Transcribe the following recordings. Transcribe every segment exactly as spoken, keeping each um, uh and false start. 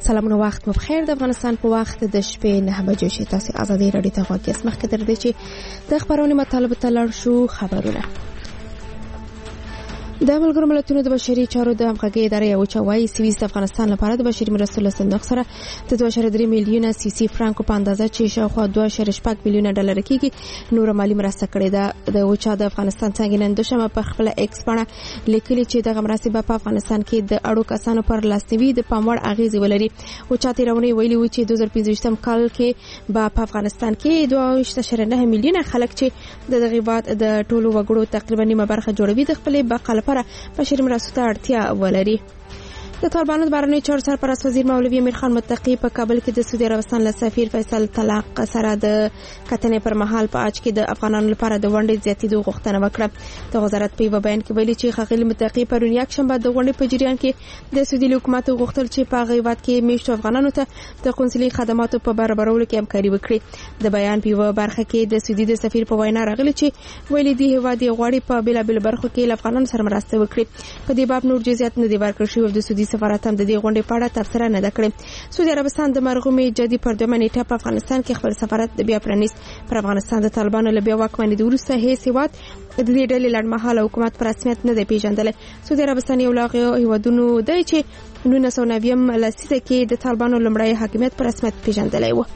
سلامونه، وخت مو بخیر. د افغانستان په وخت د شپې نه بجو شي. تاسو ازادي رادیو ته غوږ یاست. مخکې تر دې چې د خبرونو مطالب ته لاړ شو، خبرونه د ملګرو ملتونو د بشري چارو د همغږي ادارې یو چوي سویس افغانستان لپاره د بشري مرستو له صندوق سره د دوه اعشاریه درې میلیونه سیسي فرانکو په اندازه چې شاوخوا دوه اعشاریه شپږ میلیونه ډالر کېږي نور مالی مرسته کړې ده. د وچا د افغانستان څنګه نن دوشنبه په خپل ایکس باندې لیکلي چې دغه مرستې په افغانستان کې د اړو کسانو پر لاسنیوي د پاموړ اغیز ولري. وچا تیرونی ویلي و چې دوه زره پنځه کال کې په افغانستان کې دوه اعشاریه نه میلیونه خلک چې د دغه واد د ټولو وګړو تقریبا نیمه برخه جوړوي د خپل بقا لپاره بشري مرستو ته اړتیا ولري. د طالبانو د بهرنیو چارو سرپرست وزیر مولوي امیر خان متقی په کابل کې د سعودي عربستان له سفیر فیصل طلاق سره د کتنې پر مهال په اج کې د افغانانو لپاره د ونډې زیاتېدو غوښتنه وکړه. د وزارت په یو بیان کې ویلي چې ښاغلي متقی پرون یکشنبه د غونډې په جریان کې د سعودي حکومت غوښتل چې په غیبت کې میشتو افغانانو ته د قونسلي خدماتو په برابرولو کې همکاري وکړي. د بیان په یو برخه کې د سعودي د سفیر په وینا راغلی چې ویلي دی هیواد یې غواړي په بېلابېلو برخو کې له افغانانو سره مرسته وکړي. په دې باب نور جزئیات نه دي ورکړل شوي او د سعودي سفارت هم د دې غونډې په اړه تبصره نه ده کړې. سعودي عربستان د مرغومي جدي پر دوه منېټه په افغانستان کې خپل سفارت د بیا پرانیست. پر افغانستان د طالبانو له بیا واکمنۍ وروسته هیڅ هیواد د دې ډلې لړمحاله حکومت په رسمیت نه دی پیژندل. سعودي عربستان یو لاغ هیوادونو دی چې نولس سوه نوي لسیزه کې د طالبانو لومړی حاکمیت په رسمیت پیژندلی و.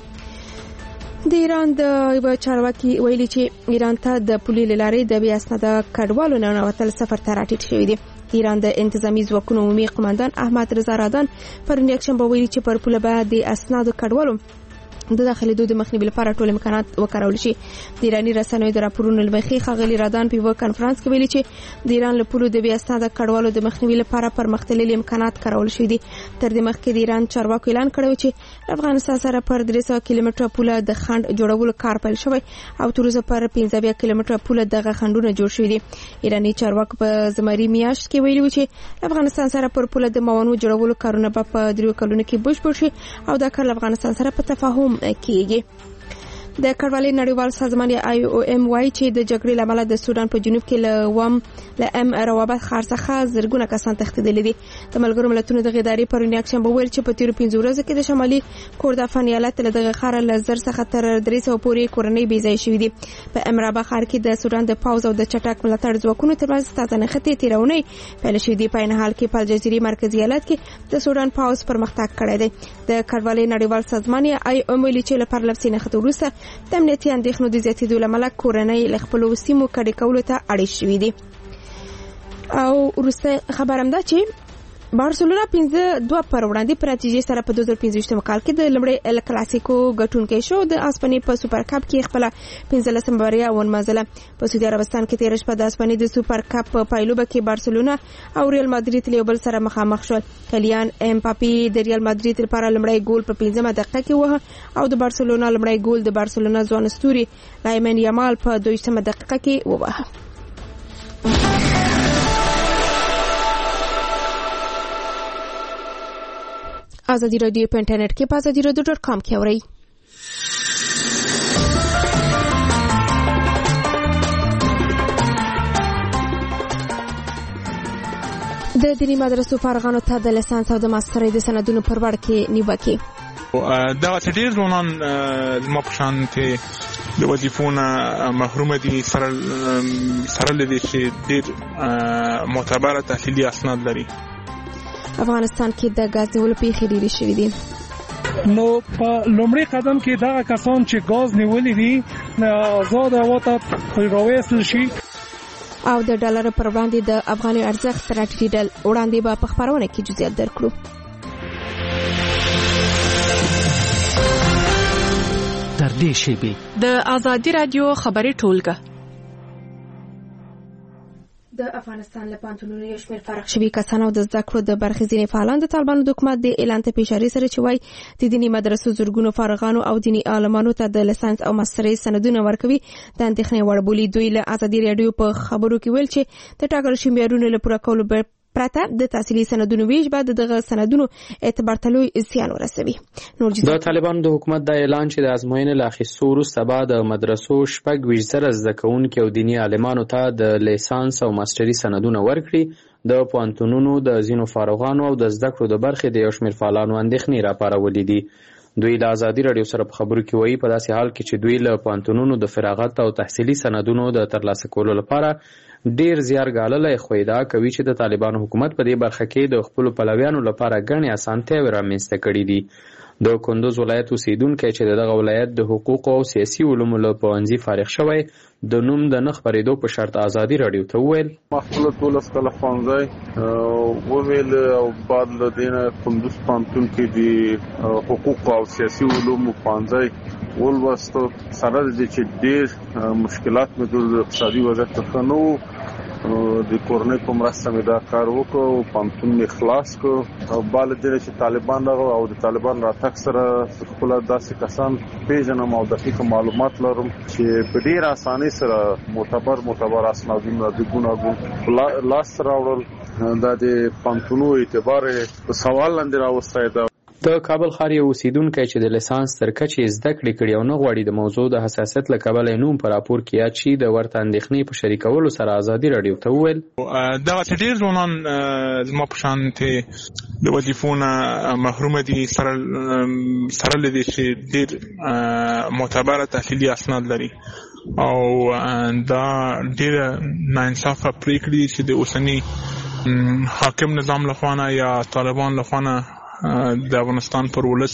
د ایران د یو چارواکي ویلي چې ایران ته د پولي لارې د بیا اسناد کډوالو نه نوتل سفر ته راټیټ شوی دی. ایران د انتظامی ځواکونو عمومي قوماندان احمد رضا رادان پرون یکشنبه ویلي چې پر پوله به د اسنادو کډوالو د داخلي د مخنیوي لپاره ټول امکانات وکړول شي. د ایرانی رسنیو د راپورونو لمخې ښاغلي رادان په یو کانفرنس کې ویلي چې د ایران له پولو د بیا اسناد کډوالو د مخنیوي لپاره پرمختللي امکانات کارول شوي دي. تر دې مخکې د ایران چارواکو اعلان کړی چې افغانستان سره پر درې سوه کیلومتره پوله د خنډ جوړولو کار پیل شوی او تر اوسه پر پنځه اویا کیلومتره پوله دغه خنډونه جوړ شوي دي. ایرانی چارواکو په زمري میاشت کې ویلي و چې افغانستان سره پر پوله د موانو جوړولو کارونه په دریو کلونو کې بشپړ شي او دا کار افغانستان سره په تفاهم کېږي. د کډوالۍ نړیوال سازمان یا آی او ام وايي چې د جګړې لامل د سودان په جنوب کې له وم له ام روابط خارڅخه زرګونه کسان تښتېدلي دي. د ملګرو ملتونو د ادارې پرون یکشنبه ویل چې په تیرو پنځو ورځو کې د شمالي کردافان ایالت له دغه ښار له زر څخه تر درې سوه پورې کورنۍ بې ځایه شوي دي. په ام رابغ ښار کې د سودان د پوځ او د چټک ملاتړ ځواکونو ترمنځ تازه نښتې تېرونې پیل شوې دي. په عین حال کې په الجزیرې مرکزي ایالت کې د سودان پوځ پرمختګ کړی دی. د کډوالۍ نړیوال سازمان یا آی او ام ویلي چې له پرلپسې نښتې وروسته د امنیتي اندېښنو د زیاتېدو له امله کورنۍ له خپلو سیمو کډې کولو ته اړې شوي دي. او وروسته خبر هم ده چې بارسلونا پنځه دوه پر وړاندې په نتیجې سره په دوه زره پنځه کال کې د لومړي ال کلاسیکو ګټونکی شو. د اسپانیې په سوپر کپ کې خپل پنځلسمه بریا ونمنځله. په سعودي عربستان کې تېره شپه د اسپانیې د سوپر کپ په پایلوبه کې بارسلونا او ریال مادرید له بل سره مخامخ شول. کلیان امباپي د ریال مادرید لپاره لومړی ګول په پنځمه دقیقه کې وه او د بارسلونا لومړی ګول د بارسلونا ځوان ستوري لایمن یامال په دویشتمه دقیقه کې ووهه. ازادي رادیو په انټرنیټ کې په ازادي رادیو ډاټ کام کې اورئ. د دیني مدرسو فارغانو ته د لیسانس او د ماسترۍ د سندونو پر وړ کې نیوکې. دا چې ډېر ځوانان زما په شان ته د وظیفو نه محروم دي سره سره لدې چې ډېر معتبره تحلیلي اسناد لري. افغانستان کې د غاز نیولو پیښې ډېرې شوې دي. نو په لومړي قدم کې دغه کسان چې غاز نیولي دي آزاد هوا ته راوستل شي. او د ډالر پر وړاندې د افغاني ارزښت راټیټېدل. وړاندې به په خپرونه کې جزئیات درکړو. تر دې شیبې د ازادي رادیو خبري ټولګه د افغانستان له پانتونونو یو شمېر فارغ شوي کسان او د زده کړو د برخې ځینې فعالان د طالبانو د حکومت د اعلان ته پیشاري سره چې وایي د دیني مدرسو زرګونو فارغانو او دیني عالمانو ته د لیسانس او ماسترۍ سندونه ورکوي د اندېښنې وړ بولي. دوی له ازادي رادیو په خبرو کې ویل چې د ټاکل شوي معیارونو له پوره کولو پرته د تحصیلي سندونو ویش بعد دغه سندونو اعتبار ته لوی زیان ورسوي. د طالبانو د حکومت د اعلان چې د ازموینې له اخیستو وروسته به د مدرسو شپږ ویشت زره زده کوونکي او دیني عالمانو ته د لیسانس او ماستري سندونه ورکړي د پوهنتونونو د ځینو فارغانو او د زده کړو د برخې د یو شمېر فعالانو اندېښنې راپارولې دي. دوی له ازادي راډیو سره په خبرو کې وایي په داسې حال کې چې دوی له پوهنتونونو د فراغت او تحصیلي سندونو د ترلاسه کولو لپاره ډیر زیار ګاللی، خو ادعا کوي چې د طالبانو حکومت په دې برخه کې د خپلو پلویانو لپاره ګڼې اسانتیاوې رامنځته کړي دي. د کندوز ولایت اوسیدونکی چې د دغه ولایت د حقوقو او سیاسي علومو له پوهنځي فارغ شوی د نوم د نه خپرېدو په شرط ازادي راډیو ته وویل ما خپله دولس کاله ښوونځی وویل او بعد له دې نه کندوز پوهنتون کې د حقوقو او سیاسي علومو پوهنځی ولوستو. سره د دې چې ډېر مشکلات مې د اقتصادي وضعیت څخه نه وو، د کورنۍ په مرسته مې دا کار وکړ، پوهنتون مې خلاص کړ. او بله دې چې طالبان راغلل او د طالبان راتګ سره خپله داسې کسان پېژنم او دقیق معلومات لرم چې په ډېره اسانۍ سره معتبر معتبر اسنادونه د ګوناګون لاس راوړل. دا د پوهنتونو اعتبار په سوال لاندې راوستی ده. د کابل ښار یو اوسیدونکی چې د لیسانس تر کچې زده کړې کړي او نه غواړي د موضوع د حساسیت له کبله یې نوم په راپور کې یاد شي، د ورته اندېښنې په شریکولو سره ازادي راډیو ته وویل دغسې ډېر ځوانان زما په شانتې د وظیفو نه محرومه دي، سره سره له دې چې ډېر معتبره تحصیلي اسناد لري او دا ډېره ناانصافه پرېکړې دي چې د اوسني حاکم نظام لخوا نه یا طالبان لخوا نه د افغانستان پر ولس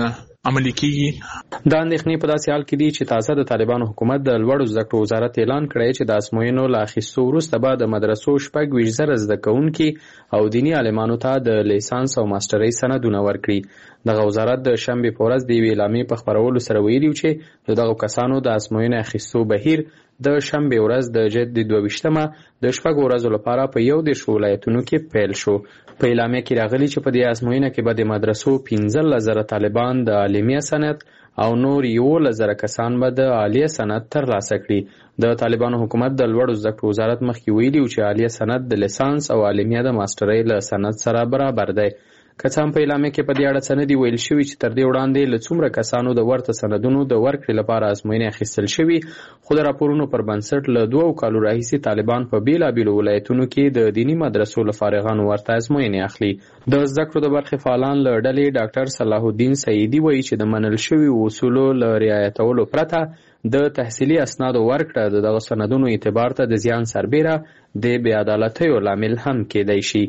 عملي کیږي. دا اندېښنې په داسې حال کې دي چې تازه د طالبانو حکومت د لوړو زده کړو وزارت اعلان کړی چې د ازموینو له اخیستو وروسته به د مدرسو شپږ ویشت زره زده کوونکي او دیني عالمانو ته د لیسانس او ماسټرۍ سندونه ورکړي. دغه وزارت د شنبې په ورځ د یوې اعلامیې په خپرولو سره ویلي چې د دغو کسانو د ازموینې اخیستو بهیر د شنبې ورځ د جد د دوه ویشتمه د شپږو ورځو لپاره په یو دېرش ولایتونو کې پیل شو. په اعلامیه کې راغلي چې په دې ازموینه کې به د مدرسو پنځلس زره طالبان د عالمیه سند او نور یولس زره کسان به د عالیه سند ترلاسه کړي. د طالبانو حکومت د لوړو زده کړو وزارت مخکې ویلي و چې عالیه سند د لیسانس او عالمیه د ماسټرۍ له سند سره برابر دی. که څه هم په اعلامیه کې په دې اړه څه نه دي ویل شوي چې تر دې وړاندې له څومره کسانو د ورته سندونو د ورکړې لپاره ازموینې اخیستل شوي، خو د راپورونو پر بنسټ له دوو کالو راهیسې طالبان په بېلابېلو ولایتونو کې د دیني مدرسو له فارغانو ورته ازموینې اخلي. د زده کړو د برخې فعالان له ډلې ډاکټر صلاح الدین سعیدي وایي چې د منل شوي اصولو له رعایتولو پرته د تحصیلي اسنادو ورکړه د دغه سندونو اعتبار ته د زیان سربیره د بې عدالتیو لامل هم کېدی شي.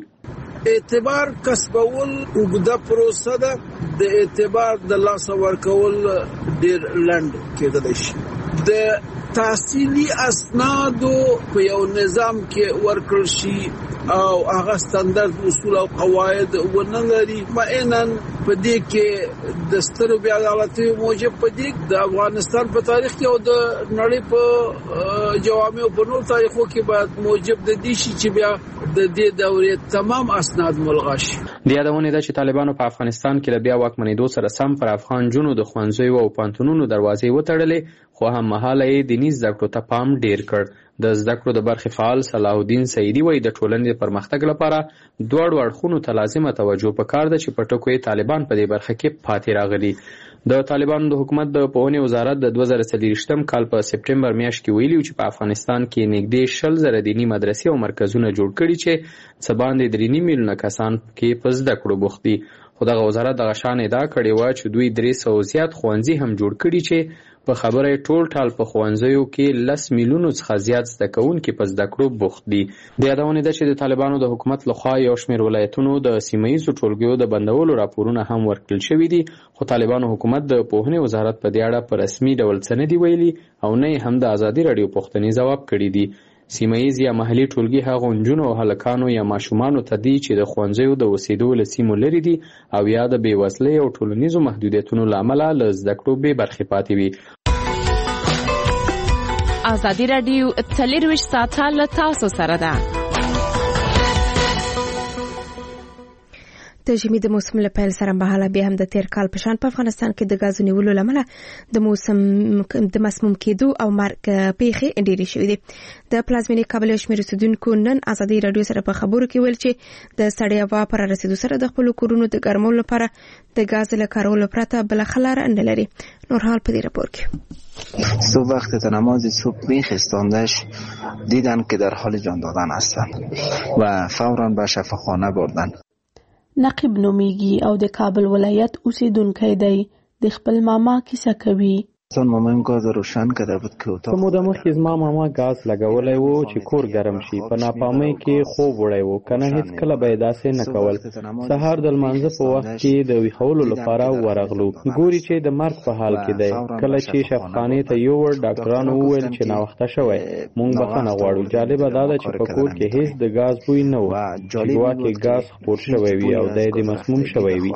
اعتبار کسبول اوږده پروسه ده، د اعتبار د لاسه ورکول ډېر لنډ کېدلی شي. د تحصیلي اسنادو په یو نظام کې ورکړل شي او هغه ستاندرد اصول او قواعد ونه لري، معینا په دې کې د سترو بې عدالتیو موجب په دې د افغانستان په تاریخ کې او د نړۍ په جوامعو په نور تاریخو کې باید موجب د دې شي چې بیا د دې دورې تمام اسناد ملغا شي. د یادونې ده چې طالبانو په افغانستان کې له بیا واکمنېدو سره سم پر افغان نجونو د ښوونځیو او پوهنتونونو دروازې وتړلې، خو هم مهاله یې دیني زده کړو ته پام ډیر کړ. د زده کړو د برخې فعال صلاح الدین سعیدي وایي د ټولنې د پرمختګ لپاره دواړو اړخونو ته لازمه توجه پکار ده چې په ټکو یې طالبان په دې برخه کې پاتې راغلي. د طالبانو د حکومت د پوهنې وزارت د دوه زره څلوېښتم کال په سپټمبر میاشت کې ویلي چې په افغانستان کې نږدې شل زره دیني مدرسې او مرکزونه جوړ کړي چې څه باندې درې نیم میلیونه کسان کې په زده کړو بوخت دي. خو دغه وزارت دغه شان ادعا کړې وه چې دوی درې سوه زیات ښوونځي هم جوړ کړي چې په خبره یې ټول ټال په ښوونځیو کې لس میلیونو څخه زیات زده کوونکي په زده کړو بوخت دي. د یادونې ده چې د طالبانو د حکومت لخوا یو شمېر ولایتونو د سیمه ییزو ټولګیو د بندولو راپورونه هم ورکړل شوي دي، خو طالبانو حکومت د پوهنې وزارت په دې اړه په رسمي ډول څه نه دي ویلي او نه یې هم د ازادي راډیو پوښتنې ځواب کړي دي. سیمه ییز یا محلي ټولګي هغو نجونو او هلکانو یا ماشومانو ته دي چې د ښوونځیو د اوسېدو له سیمو لرې دي او یا د بېوزلۍ او ټولنیزو محدودیتونو له امله له زده کړو بې برخې پاتې وي. ازادي راډیو څلېرویشت ساعته له تاسو سره ده. د ژمي د موسم له پیل سره مهاله بیا هم د تیر کال په شان په افغانستان کې د غازو نیولو لامله د موسم د مسموم کېدو او مرګ پیښې ډېرې شوې دي. د پلازمینې کابل یو شمېر اوسېدونکو نن ازادي راډیو سره په خبرو کې ویل چې د سړې هوا په رارسېدو سره د خپلو کورونو د ګرمولو لپاره د ګاز له کارولو پرته بله ښه لاره نه لري. نور حال په دې راپور کې. صبح وقت نماز صبح میخستاندش دیدن که در حال جان دادن هستند و فوراً به شفاخانه بردن. نقیب نومیږي او د کابل ولایت اوسیدونکی دی. د خپل ماما کیسه کوي. ځان ماما ګاز روشن کړه بود که اتاق په موده مخکې زما ماما ګاز لګولی و چې کور ګرم شي. په ناپامۍ کې خوب وړی و، کنه هیڅ کله به یې داسې نه کول. سهار د لمانځه په وخت کې د ویښولو لپاره ورغلو، ګوري چې د مرګ په حال کې دی. کله چې شفاخانې ته یوړ، ډاکټرانو وویل چې ناوخته شوی، موږ بخښنه غواړو. جالبه دا ده چې په کور کې هیڅ د ګاز بوی نه و، چې ګواکې ګاز خپور شوی وي او دی د مسموم شوی وي.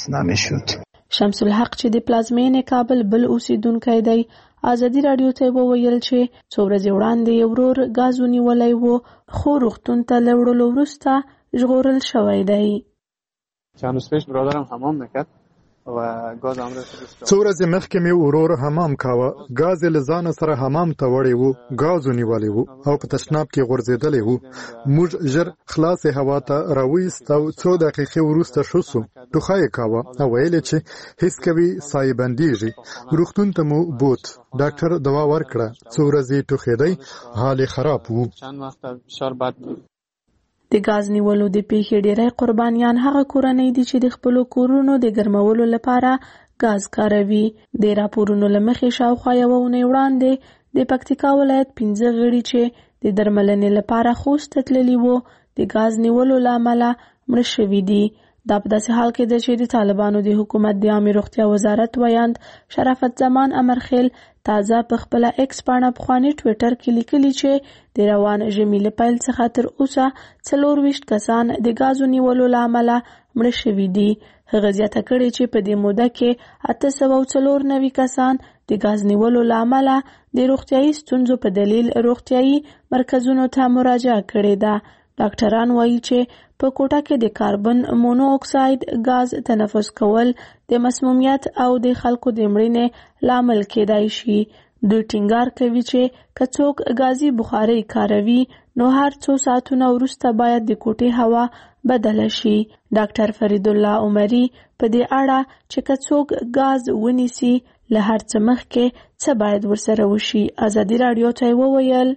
شمس الحق چې د پلازمینې کابل بل اوسیدونکی دی، ازادي راډیو ته وویل چې څو ورځې وړاندې یو ورور ګاز ونیولی و، خو روغتون ته له وړلو وروسته ژغورل شوی دی. چند روز پیش برادرم حمام میکرد و ګاز هم څو ورځې مخکې مې ورور حمام کاوه، ګاز یې له ځانه سره حمام ته وړی و، ګاز ونیولی و او په تشناب کې غورځېدلی و. موږ ژر خلاصې هوا ته راوایست او څو دقیقې وروسته ښه سو. ټوخی یې کاوه او ویل یې چې حس کوي سایې بندېږي. روغتون ته مو بوت، ډاکټر دوا ورکړه. څو ورځې ټوخېدی، حال یې خراب و. چند وخت فشار بد بود. د ګاز نیولو د پیښې ډېری قربانیان هغه کورنۍ دي چې د خپلو کورونو د ګرمولو لپاره ګاز کاروي. د راپورونو له مخې شاوخوا یوه اونۍ وړاندې د پکتیکا ولایت پنځه غړي چې د درملنې لپاره خوست ته تللي وو د ګاز نیولو له امله مړه شوي دي. دا په داسې حال کې ده چې د طالبانو د حکومت د عامې روغتیا وزارت ویاند شرافت زمان امرخیل تازه په خپله ایکس پاڼه پخواني ټویټر کې لیکلي چې د روان ژمي له پیل څخه تر اوسه څلور ویشت کسان د ګازو نیولو له امله مړه شوي دي. هغه زیاته کړې چې په دې موده کې اته سوه او څلور نوي کسان د ګاز نیولو له امله د روغتیایي ستونزو په دلیل روغتیایي مرکزونو ته مراجعه کړې ده. ډاکټران وایي چې په کوټه کې د کاربن مونو اکساید ګاز تنفس کول د مسمومیت او د خلکو د مړینې لامل کېدای شي. دوی ټینګار کوي چې که څوک ګازي بخارۍ کاروي نو هر څو ساعتونه وروسته باید د کوټې هوا بدله شي. ډاکټر فرید الله عمري په دې اړه چې که څوک ګاز ونیسي له هر څه مخکې څه باید ورسره وشي ازادي راډیو ته وویل.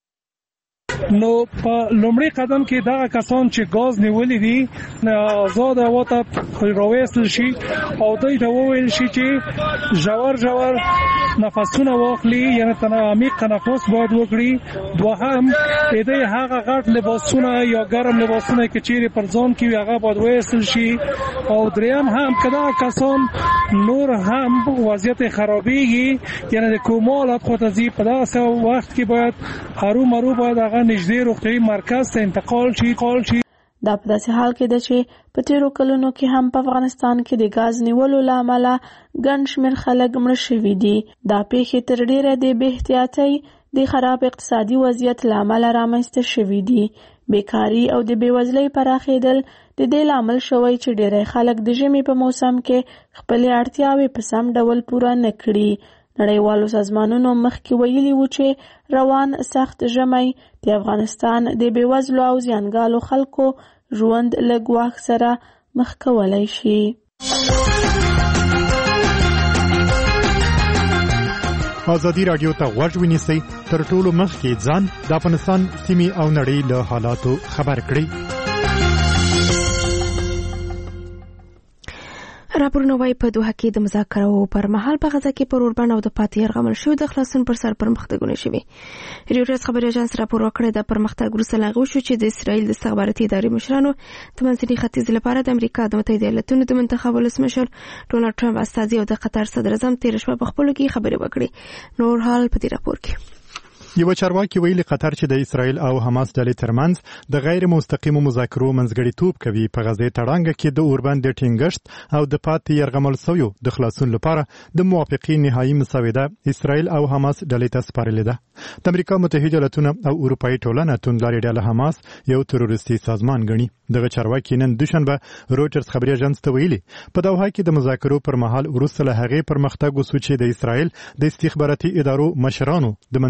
نو په لومړي قدم کې دا کسان چې ګاز نیولې دي آزاد هوا ته راوېستل شي او دوی ته وویل شي چې ژور ژور نفسونه واخلي، یعنی تنه عمیق تنفس باید وکړي. دوهم دې هغه غټ لباسونه یا ګرم لباسونه چې چیرې پر ځان کې هغه باید وېستل شي. او دریم هم کدا کسان نور هم وضعیت خرابېږي، یعنی د کومالات خودازي په داسې وخت کې باید هرو مرو باید هغه نږدې روغتیایي مرکز ته انتقال شي قال شي. دا په داسې حال کې ده چې په تیرو کلونو کې هم په افغانستان کې د ګاز نیولو له امله ګڼ شمېر خلک مړه شوي دي. دا پیښې تر ډېره د بې احتیاطۍ د خراب اقتصادي وضعیت له امله رامنځته شوي دي. بیکاري او د بېوزلۍ پراخېدل د دې لامل شوی چې ډېری خلک د ژمي په موسم کې خپلې اړتیاوې په سم ډول پوره نه کړي. نړیوالو سازمانونو مخکې ویلي وو چې روان سخت ژمی د افغانستان د بېوزلو او زیانګالو خلکو ژوند له ګواښ سره مخ کولی شي. ازادي راډیو ته غوږ ونیسئ، تر ټولو مخکې ځان د افغانستان سیمې او نړۍ له حالاتو خبر کړئ. راپورونه وايي په دوحه کې د مذاکرو پر مهال په غزا کې پر اوربند او د پاتې یرغمل شوي د خلاصون پر سر پرمختګونه شوي. ریوټرز خبري اژانس راپور ورکړی د پرمختګ وروسته لا غوښتل شو چې د اسرائیل د استخباراتي ادارې مشرانو د منځني ختیځ لپاره د امریکا د متحده ایالاتونو د منتخب ولسمشر ډونالد ټرمپ استازي او د قطر صدر اعظم تیر شپه په خپلو کې خبرې وکړې. نور حال په دې راپور کې. یو چارواکي ویلي قطر چې د اسرائیل او حماس ډلې ترمنځ د غیر مستقیمو مذاکرو منځګړیتوب کوي په غزې تړانګه کې د اوربند د ټینګښت او د پاتې یرغمل شویو د خلاصون لپاره د موافقې نهایي مسوده اسرائیل او حماس ډلې ته سپارلې ده. د امریکا متحده ایالاتونو او اروپאי ټولنه توندلاري ډله حماس یو تروریستي سازمان ګڼي. دغه چارواکي نن دوشنبه رويټرز خبري اژانس ته ویلي په دوحه کې د مذاکرو پر مهال وروسته له هغې پرمختګ وسو چې د اسرائیل د استخباراتي ادارو مشرانو د منځني ختیځ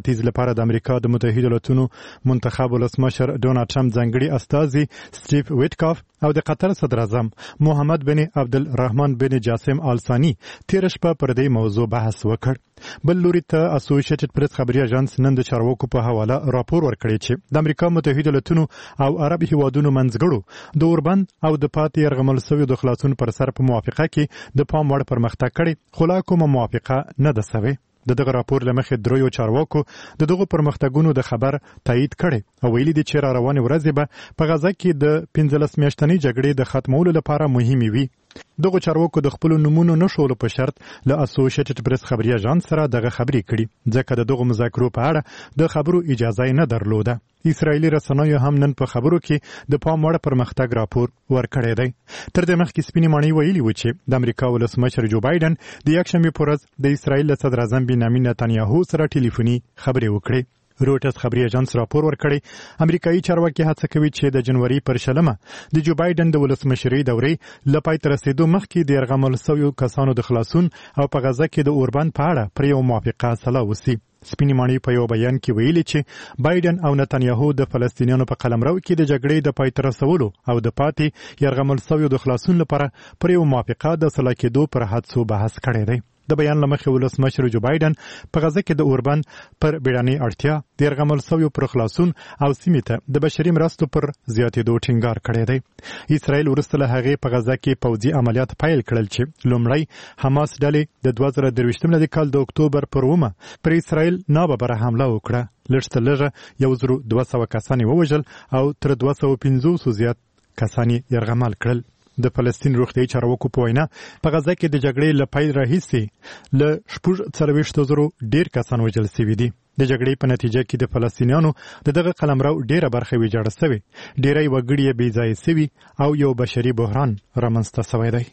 ختیځ لپاره د امریکا د متحده ایالاتونو منتخب ولسمشر ډونالد ټرمپ ځانګړي استازي سټیو ویټکاف او د قطر صدر اعظم محمد بن عبدالرحمن بن جاسم آل ثاني تیر شپه پر دې موضوع بحث وکړ. بل لوري ته اسوسییټډ پریس خبري اژانس نن د چارواکو په حواله راپور ورکړی چې د امریکا متحده ایالاتونو او عرب هیوادونو منځګړو د اوربند او د پاتې یرغمل شویو د خلاصون پر سر په موافقه کې د پام وړ پرمختګ کړي، خو لا کومه موافقه نه ده سوې. د دغه راپور لمخې دریو چارواکو د دغه پرمختګونو د خبر تایید کړي او ویلي دي چې را روانې ورځې به په غزه کې د پنځلس میاشتنۍ جګړې د ختمولو لپاره مهمې وي. دغه چارواکو د خپل نمونو نشولو په شرط له اسوسییټډ پریس خبري اژانس سره دغه خبرې کړي، ځکه د دغه مذاکرو په اړه د خبرو اجازه نه درلوده. اسرائیلي رسنیو هم نن په خبرو کې د پام وړ پرمختګ راپور ورکړی دی. تر دې مخکې سپینې ماڼۍ ویلي و چې د امریکا ولسمشر جو بایدن د یکشنبې په ورځ د اسرائیل له صدر اعظم بنیامین نتنیاهو سره ټلیفوني خبرې وکړې. روټرز خبري اژانس راپور ورکړی امریکایي چارواکي هڅه کوي چې د جنوري پر شلمه د جو بایدن د ولسمشرۍ دورې له پای ته رسیدو مخکې د یرغمل شویو کسانو د خلاصون او په غزه کې د اوربند په اړه پر یو موافقه سلا وسی. سپینې ماڼۍ په یو بیان کې ویلي چې بایدن او نتنیاهو د فلسطینیانو په قلمرو کې د جګړې د پای ته رسولو او د پاتې یرغمل شویو د خلاصون لپاره پر یو موافقه د سلا کېدو پر هڅو بحث کړی دی. د بیان له مخې ولسمشر جو بایدن په غزه کې د اوربند پر بیړنۍ اړتیا د یرغمل شویو پر خلاصون او سیمې ته د بشري مرستو پر زیاتېدو ټینګار کړی دی. اسرائیل وروسته له هغې په غزه کې پوځي عملیات پیل کړل چې لومړی حماس ډلې د دوه زره درویشتم کال د اکتوبر پر اوومه پر اسرائیل ناببره حمله وکړه. لږ تر لږه یو زرو دوه سوه کسان یې ووژل او تر دوه سوه پنځوسو زیات کسان یې یرغمل کړل. د فلسطین روغتیایي چارواکو په وینا په غزه کې د جګړې له پیل راهیسې له شپږ څلوېښتو زرو ډېر کسان وژل شوي دي. د جګړې په نتیجه کې د فلسطینیانو د دغه قلمرو ډېره برخه ویجاړه شوې، ډېری وګړي یې بې ځایه شوي او یو بشري بحران رامنځته شوی دی.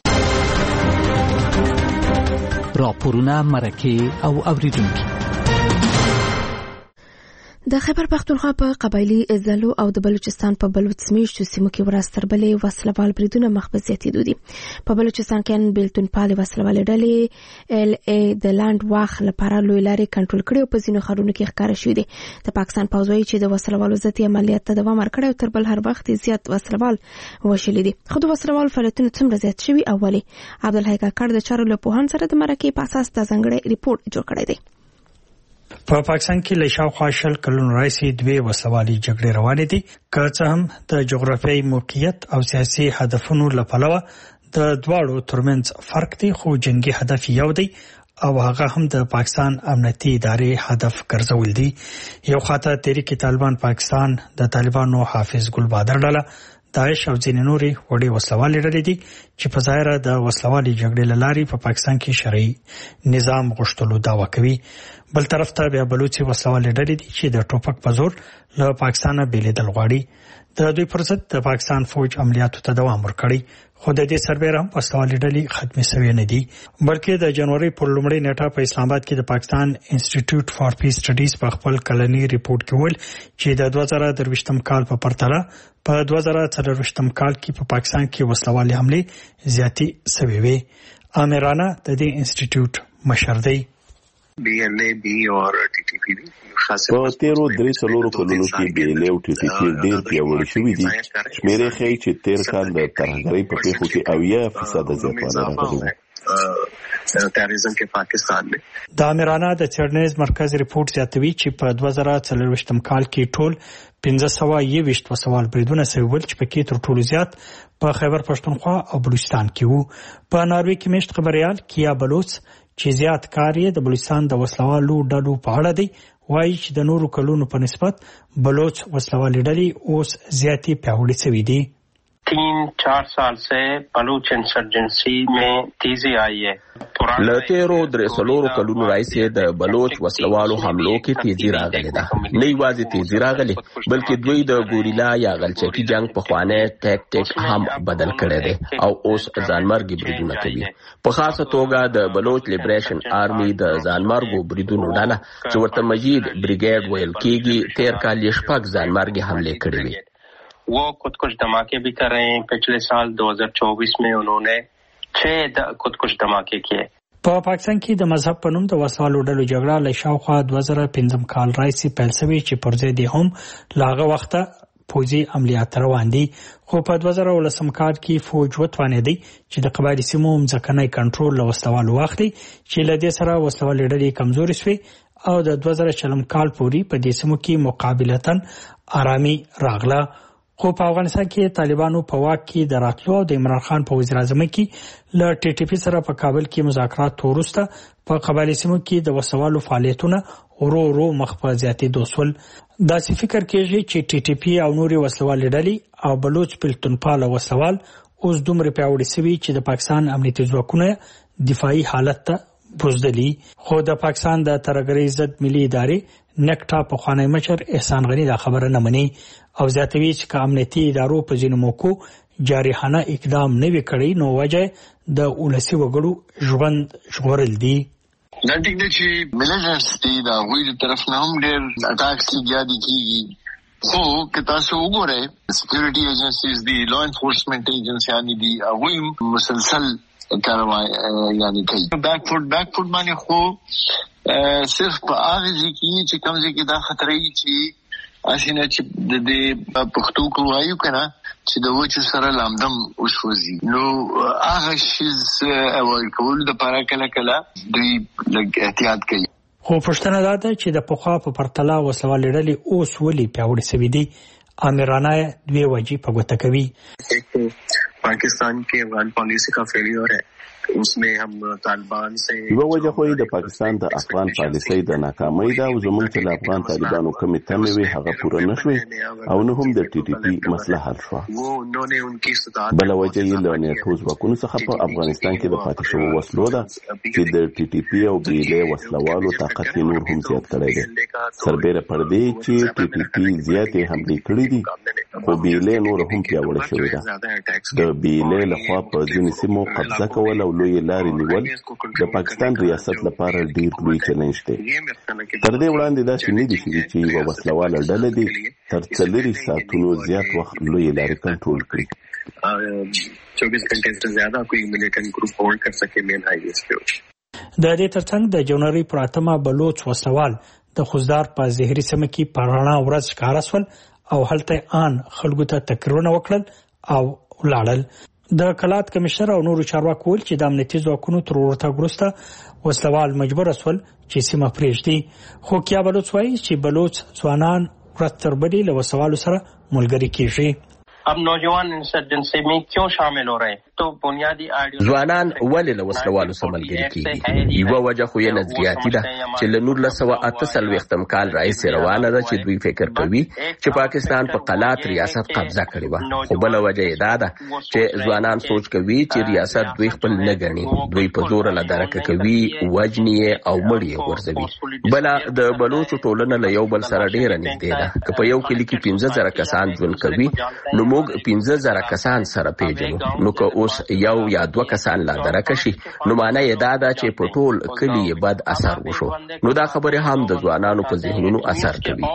راپورونه، مرکې او اوریدونکي. د خیبر پختونخوا په قبایلي ځلو او د بلوچستان په بلوڅ میشتو سیمو کې ورځ تر بلې وسلوال بریدونه مخ په زیاتېدو دي. په بلوچستان کې بیلتون پالې وسلوالې ډلې ال ای د لاند واخ لپاره لوی لارې کنټرول کړي او په ځینو ښارونو کې ښکاره شوي دي. د پاکستان پوځ وایي چې د وسلوالو ضدي عملیات ته دوام ورکړی او تر بل هر وخت زیات وسلوال وشلي دي. خو د وسلوالو فعالیتونه څومره زیات شوي او ولې؟ عبدالحی کاکړ د چارو له پوهان سره د مرکې په اساس د ځانګړی ریپورت جوړ کړی دی. په پاکستان کې له شاوخوا شل کلونو راځي دوی وسلوالي جګړې روانې دي، که څه هم د جغرافیایي موقعیت او سیاسي هدفونو له پلوه د دواړو ترمنځ فرق دی، خو جنگي هدف یو دی او هغه هم د پاکستان امنیتي ادارې هدف ګرځول دي. یو خاطر تحریک طالبان پاکستان د طالبانو حافظ ګل بادر ډله داعش او ځینې نورې وړې وسلوالې ډلې دي چې په ظاهره د وسلوالي جګړې له لارې په پاکستان کې شرعي نظام غوښتلو دعوه کوي. بل طرف ته بیا بلوچي وسلوالې ډلې دي چې د ټوپک په زور له پاکستانه بیلیدل غواړي. د دوی پر ضد د پاکستان فوج عملیاتو ته دوام ورکړي، خو د دې سربېره هم وسلوالې ډلې ختمې شوې نه دي، بلکې د جنوري پر لومړۍ نیټه په اسلام آباد کې د پاکستان انسټیټیوټ فار پیس سټډیز په خپل کلني ریپورت کې ویل چې د دوه زره درویشتم کال په پرتله په دوه زره څلوېښتم کال کې په پاکستان کې وسلوالې حملې زیاتې شوې وې. عامرانه د دې انسټیټیوټ مشر دی. بی ایل ای بی او ټي ټي پی دي په تیرو درې څلورو کلونو کې بی ایل ای او ټي ټي پی ډېر پیاوړي شوي دي. شمیرې ښیي چې تیر کال د ترهګرۍ په پیښو کې اویا فیصده زیاتوالی راغلی و. تروریزم کې پاکستان دی. د عامرانه د څېړنیز مرکز ریپورت زیاتوي چې په دوه زره څلوېښتم کال کې ټول پنځه سوه یوویشت وسوال بریدونه شوي ول چې پکې تر ټولو زیات په خیبر پښتونخوا او بلوچستان کې وو. په ناروې کې میشت خبریال کیا بلوچ چې زیات کار یې د بلوچستان د وسلوالو ډلو په اړه دی، وایي چې د نورو کلونو په نسبت بلوچ وسلوالې ډلې اوس زیاتې پیاوړې شوي دي. تین چار سال سے بلوچ انسرجنسی میں تیزی آئی ہے. له تیرو درې څلورو کلونو راهیسې د بلوچ وسلوالو حملو کې تیزی راغلې ده. نه یوازې تیزی راغلې بلکې دوی د ګوریلا یا غلچکي جنگ پخوانی ټیکټیک هم بدل کړی دی او اوس ځانمرګي بریدونه کوي. په خاصه توګه د بلوچ لیبریشن آرمي د ځانمرګو بریدونو ډله چې ورته مجید بریګیډ ویل کېږي تیر کال یې شپږ ځانمرګي حملې کړې وې. وہ خود کش دھماکے بھی کر رہے ہیں. پچھلے سال دو ہزار چوبیس میں انہوں نے چھ خود کش دھماکے کیے. په پاکستان کې د مذهب په نوم د وسوالو ډلو جګړه له شاوخوا دوه زره پنځم کال راځي پیل شوې چې پر ضد یې هم لاغه وخته پوځي عملیات روان دي خو په دوه زره ولسم کال کې فوج وتوانېدی چې د قبایلي سیمو ځمکنی کنټرول له وسوالو واخلي چې له دې سره وسوالې ډلې کمزورې شوې او د دوه زره شلم کال پورې په دې سیمو کې مقابلتن آرامي راغله خو په افغانستان کې طالبانو په واک کې د راتلو د عمران خان په وزیر اعظم کې له ټي ټي پی سره په کابل کې مذاکرات وروسته په قبایلي سیمو کې د وسوالو فعالیتونه ورو ورو مخ په زیاتېدو شول. داسې فکر کېږي چې ټي ټي پی او نورې وسوالې ډلې او بلوچ پښتونخوا وسوال اوس دومره پیاوړي شوي چې د پاکستان امنیتي ځواکونه دفاعي حالت ته بوزدلي. خو د پاکستان د ترهګرۍ ضد ملي ادارې نکټا په خوانی مشر احسان غنی دا خبره نه مني او زیاتوي چې امنیتي ادارو په ځینو موکو جارحانه اقدام نه وکړي نو وجه د ولسی وګړو ژوند ژغورل دي. دا ټیک دی چې ملیټنټس دي دا غوی د طرف نه هم ډېر اټاکس زیاتې کیږي خو که تاسو وګورئ سکیورټي ایجنسیز دي لا انفورسمنت ایجنسیانې دي هغوی مسلسل کاروای یعنی کوي بیک فوټ بیک فوټ باندې خو صرف په هغه ځای کې چې کوم ځای کې دا خطرې چې اسینه چې د دې پښتو کو وایو کنه چې د وچو سره لامدم وشوزي نو هغه شیز اول کول د پاره کله کله دوی لږ احتیاط کوي. خو پښتنه دا ده چې د پخوا په پرتلا وسوال لري اوس ولي پیاوړي سوي دي امیرانه دوی وجې په ګوته کوي. पाकिस्तान की अफगान पॉलिसी का फेलियर है उसमें हम तालिबान से یو وجه خو د پاکستان د افغان پالیسۍ د ناکامۍ دا او زموږ چې د افغان طالبانو کومې تمې وي هغه پوره نه شوې او نه هم د ټي ټي پی مسله حل شوه. بله وجه یې له نیټو ځواکونو څخه په افغانستان کې د پاتې شوو وسلو ده چې د ټي ټي پی او بیلې وسلوالو طاقت یې نور هم زیات کړی دی. سربیره پر دې چې ټي ټي پی زیاتې حملې کړي دي خو بیلې نور هم پیاوړې شوې ده. د بیلې لخوا په ځینې سیمو قبضه کول او لوی لارې نیول د پاکستان ریاست لپاره ډیر لوی چیلنج دی. تر دې وړاندې دا چې نه دي شوي چې یوه وسلواله ډله دي تر څلوېښت ساعتونو زیات وخت لوی لارې کنټرول کړي. چوبیس घंटे से ज्यादा कोई मिलिटेंट ग्रुप होल्ड कर सके मेन हाईवेज पे. د دې ترڅنګ د جنوري پر اتمه بلوچ وسوال د خوزدار په زهري سیمه کې په رڼا ورځ ښکاره شول او هلته آن خلکو ته تکرونه وکړل او ولاړل. د کلات کمشنر او نورو چارواکو ویل چې د امنیتي ځواکونو تر ورتګ وروسته وسلوال مجبور شول چې سیمه پرېږدي. خو کیا بلوچ وایي چې بلوچ ځوانان ورځ تر بلې له وسوالو سره ملګري کېږي. अब नौजवान इंसर्जेंसी में क्यों शामिल हो रहे हैं तो बुनियादी ځوانان ولې له وسلوالو سره ملګري کېږي؟ یوه وجه خو یې نظریاتي ده چې له نولس سوه اته څلوېښتم کال راهیسې روانه ده چې دوی فکر کوي چې پاکستان په قلات ریاست قبضه کړې وه. خو بله وجه یې دا ده چې ځوانان سوچ کوي چې ریاست دوی خپل نه ګڼي، دوی په زوره له درکه کوي، وجني یې او مړ یې غورځوي. بله د بلوچو ټولنه له یو بل سره ډېره نږدې ده. که په یو کلي کې پنځه زره کسان ژوند کوي نو موږ پنځه زره کسان سره پیژنو. نو که اوس یو یا دوه کسان لا درکه شي نو معنی یې دا ده چې په ټول کلي یې بد اثر وشو. نو دا خبرې هم د ځوانانو په ذهنونو اثر کوي.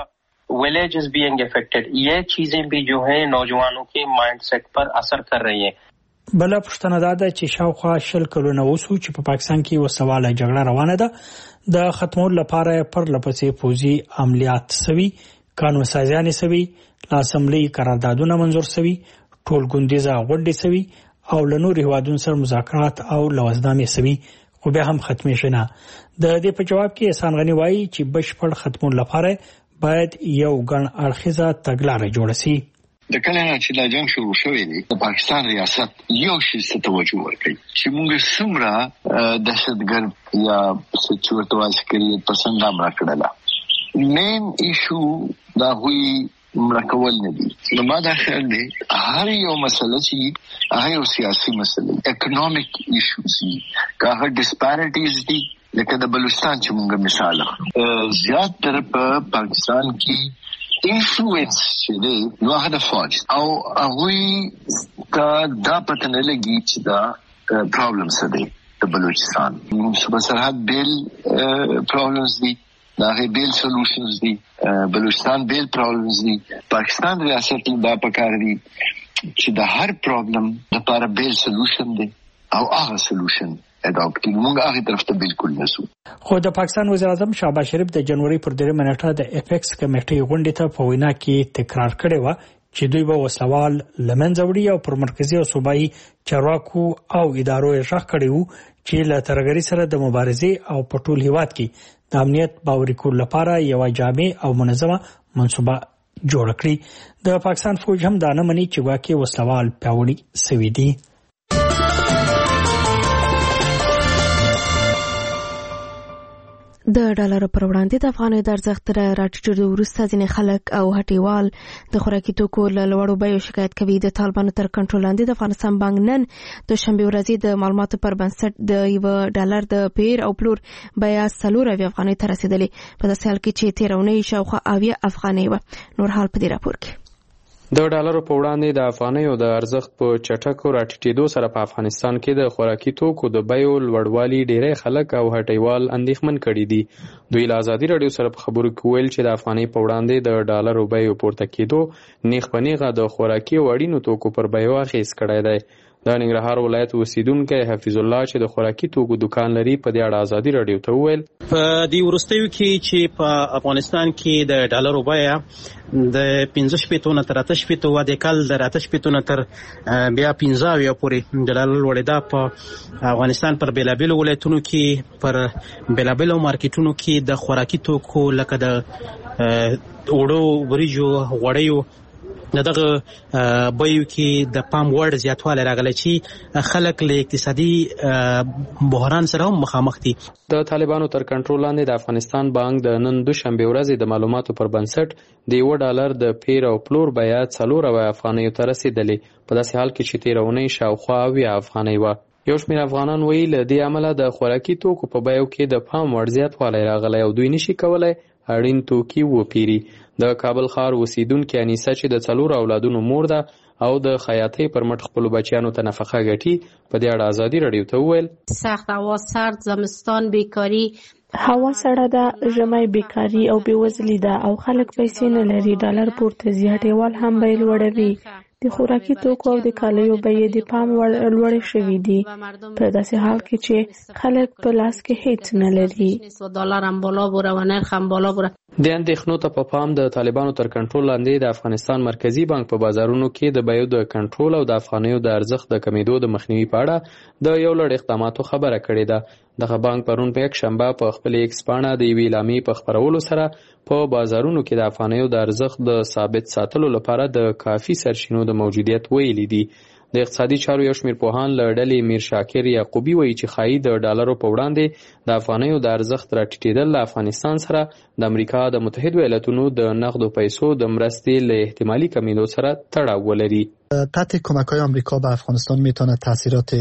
विलेज इज बीइंग अफेक्टेड ये चीजें भी जो है नौजवानों के माइंड सेट पर असर कर रही हैं. بل پښتنه دا ده چې شاوخوا شل کلونه وسو چې په پاکستان کې وسواله جګړه روانه ده. د ختمولو لپاره پر لپسې پوځي عملیات سوي، قانون سازیانې سوي، لاسمبلی قراردادونه منظور سوي، ټول ګوندیزه غونډې سوي او له نورو هیوادونو سره مذاکرات او لوازنامې سوي خو بیا هم ختمې شوې نه. د دې په جواب کې احسان غني وایي چې بشپړ ختمولو لپاره باید یو ګڼ اړخیزه تګلاره جوړه سي. د کله چې دا جنگ شروع شوی دی د پاکستان ریاست یو شی ته توجه ورکړي چې موږ څومره دهشتګرد یا سچورتوال سکریت پسند هم راکړله. مین ایشو دا هوی مرکول نه دي. نو ما دا خیال دی هر یو مسله چې هغه یو سیاسي مسله اکنامک ایشوز دي که هغه ډسپیریټیز دي لکه د بلوچستان چې موږ مثال اخلو زیات تر په پاکستان کې انفلوئنس چې دی نو هغه د فوج او هغوی ته دا پته نه لګي چې دا پرابلم څه دی د بلوچستان صوبه سرحد بیل پرابلمز دي دا هی بیل سولوشنز دي بلوچستان بیل پرابلمز دي. پاکستان ریاست دا پکار دي چې د هر پرابلم لپاره بیل سولوشن دی او هغه سولوشن اډاپټ کړي. موږ هغه طرف ته بالکل نسو. خو د پاکستان وزیر اعظم شهباز شریف د جنوري پر درېمه نیټه د اپیکس کمیټې غونډې ته په وینا کې تکرار کړی و چې دوی به وسلوال لمنځه وړي او پر مرکزی او صوبایي چارواکو او ادارو یې غږ کړی و چې له ترهګرۍ سره د مبارزې او په ټول هیواد کې د امنیت باوري کولو لپاره یو جامع او منظمه منصوبه جوړ کړي. د پاکستان فوج هم دا نه مني چې واقعي وسلوال پیاوړي سوي دي. د ډالر پر وړاندې د افغانۍ د ارزښت راټیټېدو وروسته ځینې خلک او هټیوال د خوراکي توکو له لوړو بیو شکایت کوي. د طالبانو تر کنټرول لاندې د افغانستان بانک نن د شنبې ورځې د معلوماتو پر بنسټ د یو ډالر د پیر او پلور بیه څلور اویا افغانۍ ته رسیدلې، په داسې حال کې چې تېره اونۍ شاوخوا اویا افغانۍ وه. نور حال په دې راپور کې. د ډالرو په وړاندې د افغانیو د ارزښت په چټکو راټیټېدو سره په افغانستان کې د خوراکي توکو د بیو لوړوالي ډېری خلک او هټیوال اندېښمن کړي دي. دوی له ازادي راډیو سره په خبرو کې ویل چې د افغانۍ په وړاندې د ډالرو بیو پورته کېدو نیغ په نیغه د خوراکي او اړینو توکو پر بیو اغېز کړی دی. د ننګرهار ولایت اوسیدونکی حفیظ الله چې د خوراکي توکو دکان لري په دې اړه ازادي راډیو ته وویل په دې وروستیو کې چې په افغانستان کې د ډالرو بیه د پنځه شپېتو نه تر اته شپېتو و د کال د اته شپېتو نه تر بیا پنځه اویا پورې د ډالر لوړېدا په افغانستان پر بېلابېلو ولایتونو کې پر بېلابېلو مارکیټونو کې د خوراکي توکو لکه د اوړو وریجو غوړیو دغه بیو کې د پام وړ زیاتوالی راغلی چې خلک له اقتصادي بحران سره هم مخامخ دي. د طالبانو تر کنټرول لاندې د افغانستان بانک د نن دوشنبې ورځې د معلوماتو پر بنسټ د یو ډالر د پیر او پلور بیه څلور اویا افغانیو ته رسیدلې، په داسې حال کې چې تېره اونۍ شاوخوا اویا افغانۍ وه. یو شمېر افغانان وایي له دې امله د خوراکي توکو په بیو کې د پام وړ زیاتوالی راغلی او دوی نشي کولی اړین توکي وپیري. د کابل ښار اوسیدونکې انیسه چې د څلورو اولادونو مور ده او د خیاطۍ پر مټ خپلو بچیانو ته نفقه ګټي، په دې اړه ازادي راډیو ته وویل سخت هوا سرد، زمستان بیکاري، هوا سړه ده، ژمی بیکاري او بېوزلي ده او خلک پیسې نه لري. ډالر پورته ځي، هټیوال هم بیې لوړوي. د خوراکي توکو او د کالیو بیې د پام وړ لوړې شوي دي، په داسې حال کې چې خلک په لاس کې هیڅ نه لري. ډالر هم بالا بوره و نرخ هم بالا بوره. د اندېښنو ته په پام د طالبانو تر کنټرول لاندې د افغانستان مرکزی بانک په بازارونو کې د بیو د کنټرول او د افغانیو د ارزښت د کمیدو د مخنیوي په اړه د یو لړ اقداماتو خبره کړې ده. دغه بانک پرون په یک شنبه په خپل ایکس پاڼه د یوې اعلامیې په خپرولو سره په بازارونو کې د افغانیو د ارزښت د ثابت ساتلو لپاره د کافي سرچینو د موجودیت ویلي دي. د اقتصادي چارو یو شمېر پوهان له ډلې میر شاکر یعقوبي وایي چې ښایي د ډالرو په وړاندې د افغانیو د ارزښت راټیټېدل له افغانستان سره د امریکا د متحدو ایالتونو د نقدو پیسو د مرستې له احتمالي کمیدو سره تړاو ولري. قطع کمک‌های آمریکا به افغانستان میتونه تاثیرات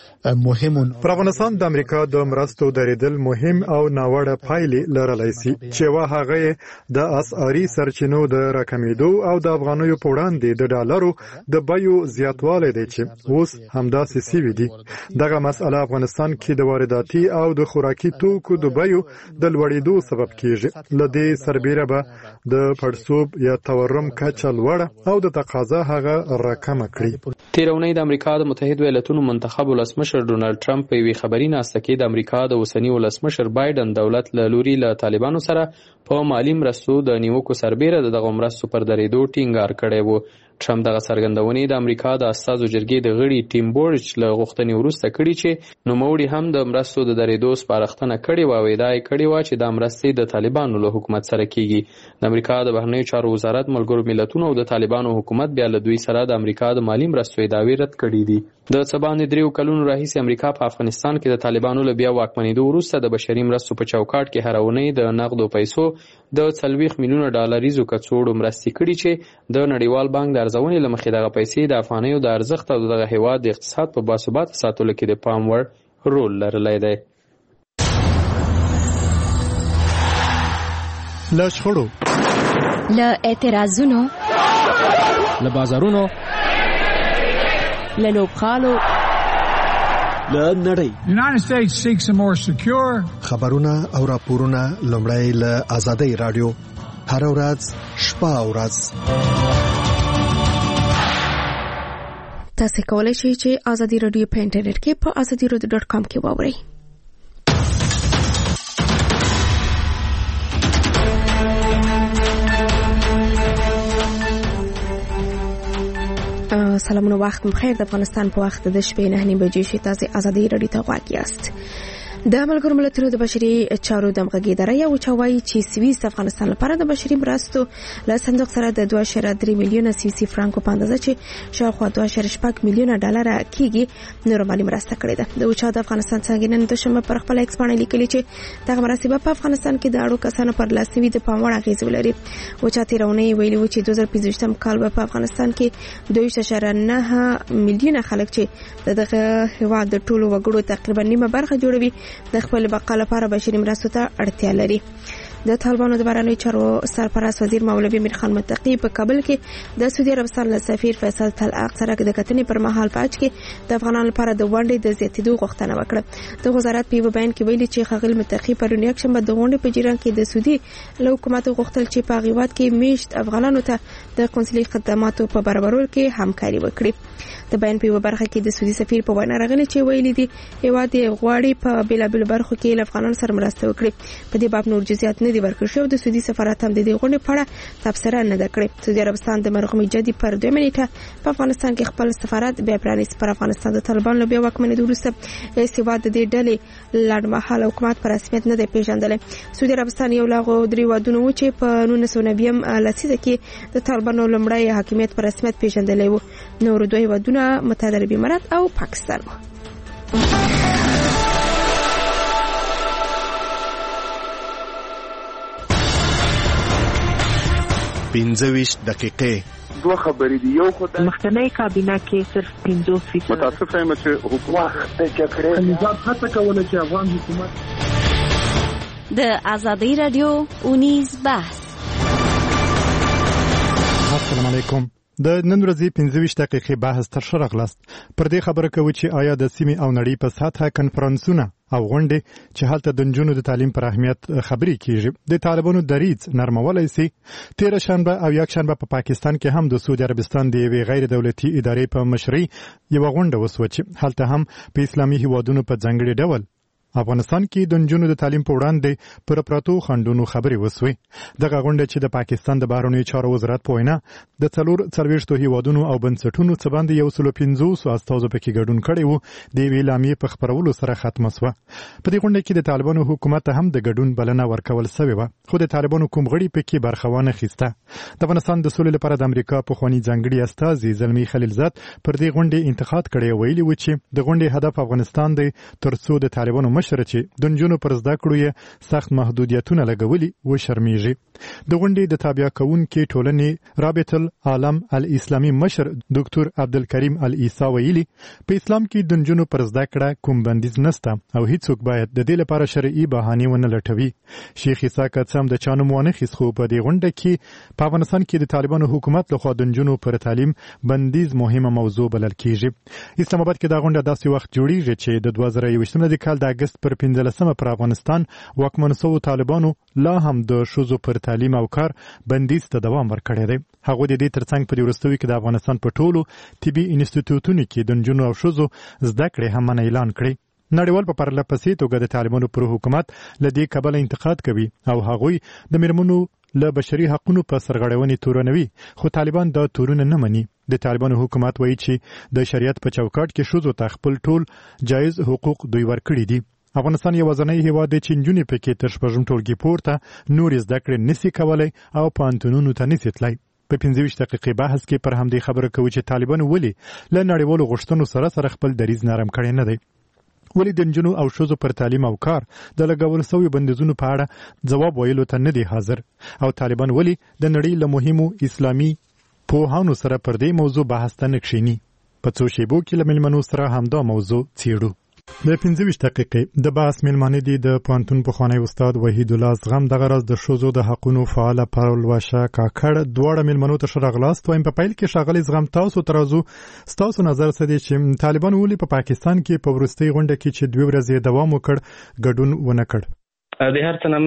مهم پر افغانستان د امریکا د مرستو درېدل مهم او ناوړه پایلې لرلی سي چې وا هغه د اسعاري سرچینو د راکمېدو او د افغانیو په وړاندې د ډالرو د بیو زیاتوالی دی چې اوس همداسې سوي دي. دغه مسئله افغانستان کې د وارداتي او د خوراکي توکو د بیو د لوړېدو سبب کیږي. له دې سربیره به د پړسوب یا تورم کچه لوړه او د تقاضا هغه راکمه کړي. تېره اونۍ د امریکا د متحدو ایالتونو منتخب ولسمشر ډونالډ ټرمپ په یوې خبري ناسته کې د امریکا د اوسني ولسمشر بایدن دولت له لوري له طالبانو سره په مالي مرستو د نیوکو سربیره د دغه مرستو پر درېدو ټینګار کړی و. ټرمپ دغه څرګندونې د امریکا د استازو جرګې د غړي ټیم بورچ له غوښتنې وروسته کړي چې نوموړي هم د مرستو د درېدو سپارښتنه کړې وه او ادعا یې کړې وه چې دا مرستې د طالبانو له حکومت سره کیږي. د امریکا د بهرنیو چارو وزارت ملګرو ملتونو او د طالبانو حکومت بیا له دوی سره د امریکا د مالي مرستو ادعاوې رد کړي دي. د څه باندې دریو کلونو راهیسې امریکا په افغانستان کې د طالبانو له بیا واکمنېدو وروسته د بشري مرستو په چوکاټ کې هره اونۍ د نقدو پیسو د څلوېښت میلیونه ډالریزو کڅوړو مرستې کړي چې د نړیوال بانک د ارزونې له مخې دغه پیسې د افغانیو د ارزښت او دغه هیواد د اقتصاد په باثباته ساتلو کې د پام وړ رول لرلی دی. له شخړو، له اعتراضونو، له بازارونو، له لوبغالو، له نړۍ United States seeks a more secure خبرونه او راپورونه لومړی له آزادۍ رادیو هر ورځ شپه او ورځ. تاسو کولای شئ چې ازادي رادیو په انټرنیټ کې په ازادي رادیو ډاټ کام کې واورئ. سلامونه، وخت بخیر. د افغانستان په وخت د شپې نه نیمه بجې شي. تاسو ازادي رادیو ته غواړئ یاست. د ملګرو ملتونو د بشري چارو د همغږۍ ادارې یو چوي چې سویس افغانستان لپاره د بشري مرستو له صندوق سره د دوه اعشاریه درې میلیونه سویسي فرانکو په اندازه چې شاوخوا دوه اعشاریه شپږ میلیونه ډالر کېږي نور مالي مرسته کړې ده. د اوچا د افغانستان څنګه نن دوشنبه پر خپل ایکس باندې لیکلي چې دغه مرستې په افغانستان کې د اړو کسانو پر لاسنیوي د پام وړ اغېز ولري. اوچا تیرونه ویلي و چې دوه زره پنځه کال په افغانستان کې دوه اعشاریه نه میلیونه خلک چې دغه هیواد د ټولو وګړو تقریبا نیمه برخه جوړوي د خپل بقا لپاره بشري مرستو ته اړتیا لري. د طالبانو د بهرنیو چارو سرپرست وزیر مولوي امیر خان متقی په کابل کې د سعودي عربستان له سفیر فیصل طلعت سره د کتنې پر مهال په اچ کې د افغانانو لپاره د ونډې د زیاتېدو غوښتنه وکړه. د وزارت په بیان کې ویلي چې خغل متقی پرون یک شنبه د غونډې په جریان کې د سعودي له حکومت غوښتل چې په غیوات کې میشت افغانانو ته د قونسلي خدماتو په برابرولو کې همکاري وکړي. د بیان په برخه کې د سعودي سفیر په وینا راغلی چې ویلي دي هیواد غواړي په بلابل برخو کې له افغانانو سره مرسته وکړي. په دې باب نور جزئیات نه دي ورکړل شوی. د سعودي سفارت هم د دې غونډې په اړه تبصره نه ده کړې. سعودي عربستان د مرغومي جدي پر دوه منټه په افغانستان کې خپل سفارت بیا پرانیست. پر افغانستان د طالبان له بیا واکمنۍ وروسته استواد د دې ډلې لړمحاله حکومت پر رسمیت نه دی پیژندل. سعودي عربستان یو لاغو درې وادونه و چې په نولس سوه نوي لسیزه کې د طالبانو لمړی حاکمیت پر رسمیت پیژندلی و. نور دوه وادونه متحده عربي امارات او پاکستان و. پنځه ویشت دقیقې دوه خبرې دي. یو خو د مخکنی کابینه کې صرف پنځوس فیصد متاسف یم چې حکومت د جګړې نظام هڅه کوله چې افغان حکومت د ازادي رادیو اونیز بحث. السلام علیکم. د نن ورځې پنځه ویشت دقیقې بحث تر شا راغلاست. پر دې خبره کوو چې آیا د سیمې او نړۍ په سطحه کنفرانسونه او غونډې چې هلته د نجونو د تعلیم پر اهمیت خبرې کیږي د طالبانو دریځ نرمولی سي. تېره شنبه او یک شنبه په پا پاکستان کې هم د سعودي عربستان د یوې غیر دولتي ادارې په مشرۍ یوه غونډه وسوه چې هلته هم په اسلامي هیوادونو په ځانګړي ډول افغانستان کې د نجونو د تعلیم په وړاندې پر پراتو خنډونو خبرې وسوې. دغه غونډه چې د پاکستان د بهرنیو چارو وزارت په وینا د څلور څلوېښتو هیوادونو او بنسټونو څه باندې یو سلو پنځوسو استازو پکې ګډون کړی و د یوې اعلامیې په خپرولو سره ختمه سوه. په دې غونډه کې د طالبانو حکومت ته هم د ګډون بلنه ورکول سوې وه خو د طالبانو کوم غړي پکې برخه وانه اخیسته. د افغانستان د سولې لپاره د امریکا پخواني ځانګړي استازي زلمي خلیلزاد پر دې غونډې انتقاد کړی. ویلي و چې د غونډې هدف افغانستان دی تر څو د طالبانو مشر چې د نجونو پر زده کړو یې سخت محدودیتونه لګولي وشرمیږي. د غونډې د تابع کوونکې ټولنې رابط العالم الاسلامي مشر ډاکټر عبدالکریم العیسی ویلي په اسلام کې د نجونو پر زده کړه کوم بندیز نشته او هیڅوک باید د دې لپاره شرعي بهانې ونه لټوي. شیخ عیسی کڅم د چانو مونه خیس خو په دې غونډه کې په افغانستان کې د طالبانو حکومت لخوا د نجونو پر تعلیم بندیز مهمه موضوع بلل کیږي. اسلام آباد کې دا غونډه داسې وخت جوړیږي چې د دوه زره یوویشتم کال د اګست پر پنځلسمه پر افغانستان واکمن شوو طالبانو لا هم د ښځو پر تعلیم او کار بندیز ته دوام ورکړی دی. هغوی د دې ترڅنګ په دې وروستیو کې د افغانستان په ټولو طبي انسټیټیوټونو کې د نجونو او ښځو زده کړې هم منع اعلان کړی. نړیوال په پرله پسې توګه د طالبانو پر حکومت له دې کبله انتقاد کوي او هغوی د میرمنو له بشري حقونو په سرغړونې تورنوي خو طالبان دا تورونه نه مني. د طالبانو حکومت وایي چې د شریعت په چوکاټ کې ښځو ته خپل ټول جایز حقوق دوی ورکړي دي. افغانستان یوازینی هیواد دی چې نجونې پکې تر شپږم ټولګي پورته نورې زده کړې نشي کولی او پوهنتونونو ته نشي تللی. په پنځه ویشت دقیقې بحث کې پر همدې خبره کوو چې طالبان ولې له نړیوالو غوښتنو سره سره خپل دریځ نرم کړی نه دی. ولې د نجونو او ښځو پر تعلیم او کار د لګول سویو بندیزونو په اړه ځواب ویلو ته نه دی حاضر او طالبان ولې د نړۍ له مهمو اسلامي پوهانو سره پر دې موضوع بحث ته نه کښیني. په څو شیبو کې له مېلمنو سره همدا موضوع څیړو. د پنځه ویشت دقیقې د بحث میلمانه دي د پوهنتون پخوانی استاد وحید الله زغم. دغه راز د ښځو د حقونو فعاله پرولوشه کاکړ دواړه میلمنو ته ښه راغلاست. وایم په پیل کې ښاغلی زغم تاسو ترازو ستاسو نظر څه دی چې طالبان ولې په پاکستان کې په وروستۍ غونډه کې چې دوه ورځې دوام وکړ ګډون ونه کړ؟ د هر څه نه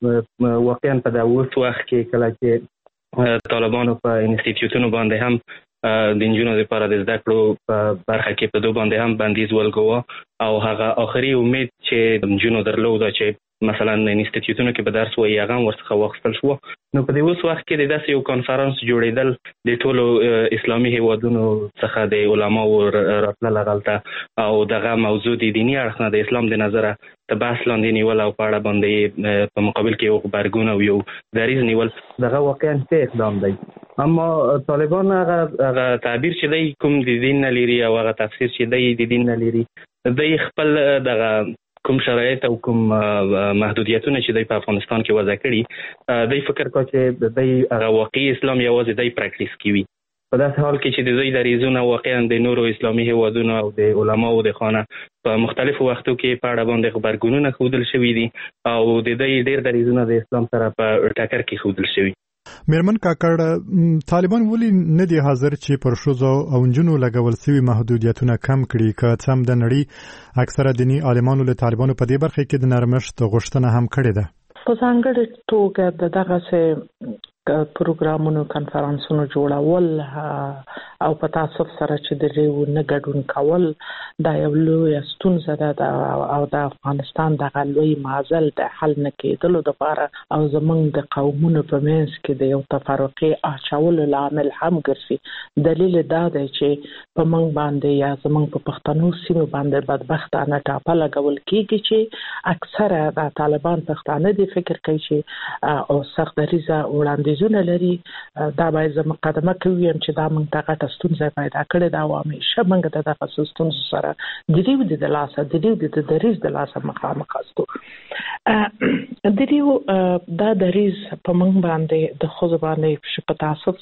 مخکې واقعا په دا اوس وخت کې کله چې طالبانو په انسټیټیوټونو باندې هم د نجونو لپاره د زده کړو په برخه کې په دوه باندې هم بندیز ولګاوه او هغه آخري امید چې د نجونو درلوده چې مثلا انسټیټیوټونو کې به درس وایي هغه ورڅخه واخیستل شو. نو په دې اوس وخت کې د داسې یو کانفرنس جوړېدل د ټولو اسلامي هیوادونو څخه د علماو راتلل هلته او دغه موضوع د دیني اړخ نه د اسلام د نظره د بحث لاندې نیول او په اړه باندې په مقابل کې یو غبرګون او یو دریځ نیول دغه واقعا ښه اقدام دی. اما طالبان هغه تعبیر چې دی کوم د دین نه لري او هغه تفسیر چې دی د دین نه لري دی خپل دغه کوم شرایط او کوم محدودیتونه چې د افغانستان کې وضع کړي د فکر کا چې د هغه واقعي اسلام یوازې د پریکټیس کوي. په داسې حال کې چې د دوی دریځونه واقعا د نورو اسلامي هیوادونو او د علماو د خانه په مختلفو وختو کې په اړه باندې خبرګونونه ښودل شوي دي او د دوی ډېر دریځونه د اسلام سره په ټکر کې ښودل شوي. میرمن کاکړ، طالبان ولې نه دي حاضر چې پر ښځو او نجونو لګول شوي محدودیتونه کم کړي؟ که څه هم د نړۍ اکثره دیني عالمانو له طالبانو په دې برخه کې د نرمښت غوښتنه هم کړې ده. په ځانګړې توګه د دغه پروګرامونو کنفرانسونو جوړول او په تاسف سره چې د ریو نه ګډون کول دا یو لوی ستونزه ده او د افغانستان د لوی معضل د حل نه کېدلو لپاره او زمونږ د قومونو په منځ کې د یو تفرقې اچولو لامل هم ګرځي. دلیل دا دی چې په موږ باندې یا زمونږ په پښتنو سیمو باندې بدبختانه ټاپه لګول کېږي چې اکثره د طالبان پښتانه د فکر کوي چې او سخت دریزه وړاندې زونه لري. دا باید زه مقدمه کوم چې دا موږ ته غټه ستونزه پیدا کړې ده او همیشه موږ د دغه ستونزو سره د دیو د لاسه د دیو د دریز د لاسه مخامخ استو. د دیو دا دریز په موږ باندې د خو باندې په تاسف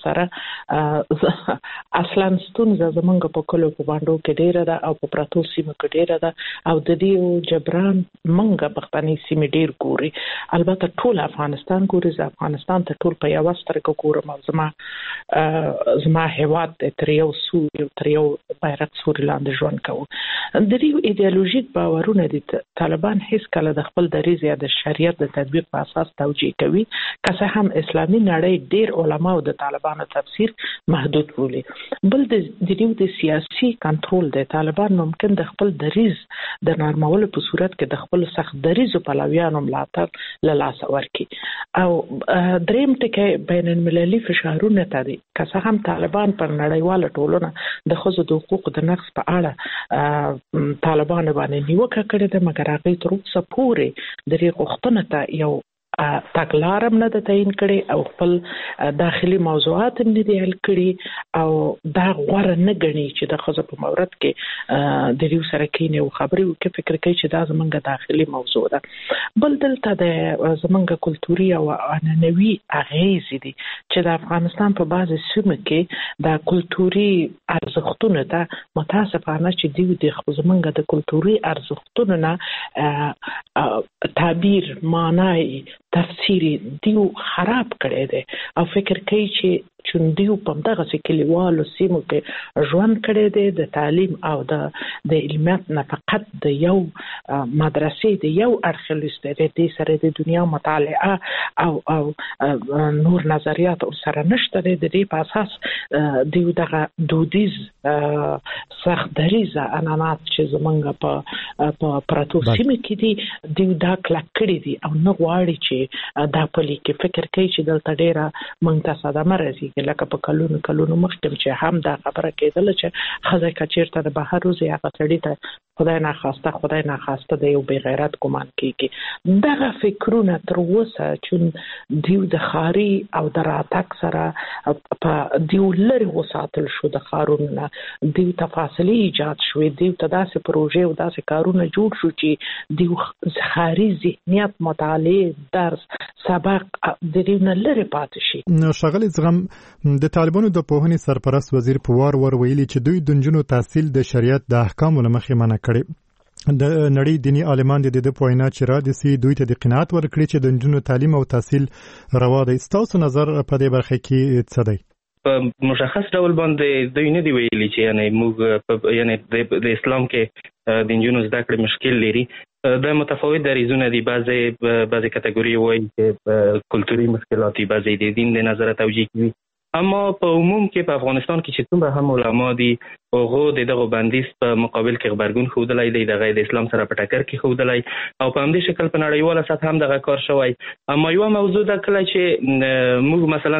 سره اصلا ستونزه زمونږ په کلو په باندې کې ډیره ده او په پراتو سیمه کې ډیره ده او د دیو جبران موږ پښتني سیمه ډیر ګوري. البته ټول افغانستان ګوري، افغانستان ته ټول په یو سترګه ګورم او زما زما هیواد تر یو سوري تر یو بیرغ سوري لاندې ژوند کوو. د دې ایدئولوژیک باورونه دي طالبان هیڅ کله د خپل دریځ یا د شریعت د تطبیق په اساس توجیه کوي، که څه هم اسلامي نړۍ ډیر علما او د طالبانو تفسیر محدود بولي. بل د دې د سیاسي کنټرول د طالبان ممکن د خپل دریځ د نرمولو په صورت کې د خپل سخت دریځو پلویانو ملاتړ له لاسه ورکړي. او دریم ټکی بین المللي فشارونه ته دي، که څه هم طالبان پر نړیواله ټولنه د ښځو د حقوقو د نقض په اړه طالبان باندې نیوکه کړې ده، مګر هغوی تر اوسه پورې د دې غوښتنو ته یو تګلارم نه ده تعیین کړې او خپل داخلي موضوعات نه دي حل کړي او دا غوره نه ګڼي چې د ښځو په مورد کې د دې سره کینې او خبرې وکړي. فکر کوي چې دا زمونږ داخلي موضوع ده. بل دلته د زمونږ کلتوري او عنعنوي اغېزې دي چې د افغانستان په بعضې سیمو کې د کلتوري ارزښتونو ته متاسفانه چې دوی د زمونږ د کلتوري ارزښتونو نه تعبیر معنی تفسیری دیو خراب کړی دی او فکر کوي چې چون دیو په دغه کلیوالو سیمو کې ژوند کړی دی، د تعلیم او د د علمیت نه فقط د یو مدرسې د یو اړخ لستری دی سره د دنیا مطالعه او او نور نظریات سره نشته دی. د دې په اساس دیو دغه دودیز سخت دریزه عنعنات چې زمونږ په په پراتو سیمو کې دي دیو دا کلک کړي دي او نه غواړي چې دا پلي کې. فکر کوي چې دلته ډیره موږ ته صدمه راځي لکه په کلونو کلونو مخکې چې هم دا خبره کېدله چې ښځه که چېرته د بهر وځي هغه سړي ته خدای ناخواسته خدای ناخواسته د یو بې غیرت ګمان کېږي. دغه فکرونه تر اوسه چون دیو د ښاري او د راتګ سره په دیو لرې وساتل شو د ښارونو نه، دیو ته فاصلې ایجاد شوې، دیو ته داسې پروژې او داسې کارونه جوړ شو چې دیو ښاري ذهنیت مطالعې درس سبق د دیو نه لرې پاتې شي. ښاغلي زغم، د طالبانو د پوهنې سرپرست وزیر په وار ور ویلي چې دوی د نجونو تحصیل د شریعت د احکامو له مخې منع کړي. د نړۍ دیني عالمان د دې په وینا چې را دي سي دوی ته د قناعت ورکړي چې د نجونو تعلیم او تحصیل روا دی. ستاسو نظر په دې برخه کې څه دی؟ په مشخص ډول باندې دوی نه دی ویلي چې یعنی موږ یعنی د اسلام کې د نجونو زده کړې مشکل لري. د متفاوت دریځونه دي، بعضې بعضې کټګوري وایي چې کلتوري مشکلات دي، بعضې د دین د نظره توجیه کوي اما په عموم کې په افغانستان کې چې څومره هم علما دي هغه د دغه بندیز په مقابل کې خبرګون ښودلی دی، د غیر اسلام سره په ټکر کې ښودلی او په همدې شکل په نړیواله سطح هم دغه کار شوی. اما یوه موضوع ده کله چې موږ مثلا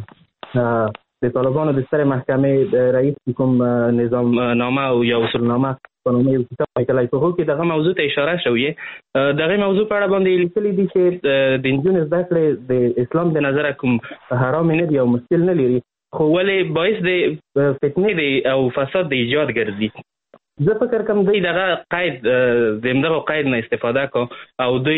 د د طالبانو د سترې محکمې رئیس کوم نظام نامه او یا اصول نامه په نوم یو کتاب لیکلی، په هغو کې دغه موضوع ته اشاره شوې. دغه موضوع په اړه باندې لیکلي دي چې د نجونو زده کړې د اسلام د نظره کوم حرام نه دي او مشکل نه لري، خو ولې باعث د فتنې دی او فساد د ایجاد ګرځي. زه فکر کوم دوی دغه قید د همدغه قید نه استفاده کو او دوی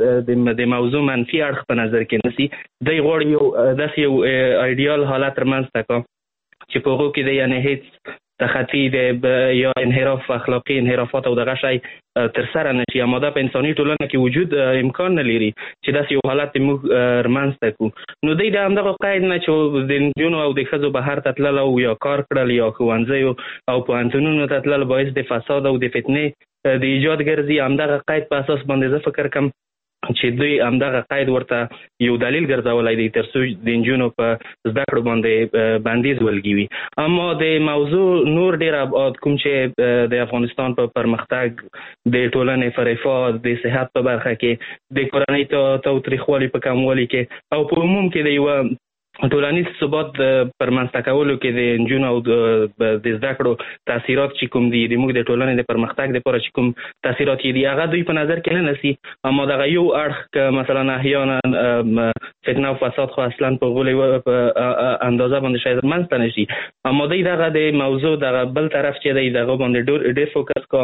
د موضوع منفي اړخ په نظر کې نیسي. دوی غواړي یو داسې یو ایډیال حالت رامنځته کو چې په هغو کې د یعنې هېڅ تخطي د یا انحراف اخلاقي انحرافات او دغه شی ترسره نه شي. اما دا په انساني ټولنه کې وجود امکان نه لري چې داسې یو حالت موږ رامنځته کړو. نو دوی د همدغه قید نه چې د نجونو او د ښځو بهر ته تلل او یا کار کړل یا ښوونځیو او پوهنتونونو ته تلل باعث د فساد او د فتنې د ایجاد ګرځي. همدغه قید په اساس باندې زه فکر کوم چې دوی همدغه قید ورته یو دلیل ګرځولی دی تر څو د نجونو په زده کړو باندې بندیز ولګوي. اما د موضوع نور ډېر ابعاد کوم چې د افغانستان په پرمختګ، د ټولنې په رفاه، د صحت په برخه کې، د کورنۍ تاوتریخوالي په کموالي کې او په عموم کې د یوه ټولنیز ثبات پر منځته کولو کې د نجونو او د زده کړو تاثیرات چې کوم دي، د موږ د ټولنې د پرمختګ دپاره چې کوم تاثیرات یې دي هغه دوی په نظر کې نه نیسي. اما دغه یو اړخ که مثلا احیانا فتنه او فساد خو اصلا په غولې په اندازه باندې شاید منځته نه شي، اما دوی دغه د موضوع دغه بل طرف چې دی دغه باندې ډېر فوکس کا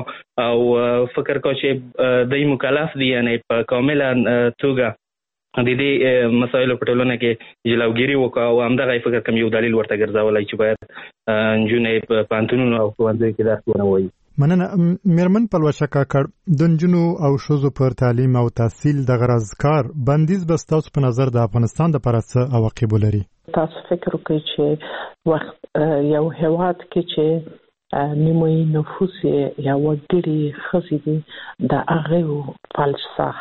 او فکر کا چې دوی مکلف دي یعنې په کامله توګه د دې مسایلو په ټولنه کې جلوګیري وکړه او همدغه فکر کوم یو دلیل ورته ګرځولی چې باید نجونې په پوهنتونونو او ښوونځیو کې درس ونه وایي. مننه. میرمن پلوشه کاکړ، د نجونو او ښځو پر تعلیم او تحصیل د غرض کار بندیز به ستاسو په نظر د افغانستان دپاره څه عواقب ولري؟ تاسو فکر وکړئ چې وخت یو هېواد کې چې نیمایي نفوس یې یا وګړي ښځې دي د هغې فلسفه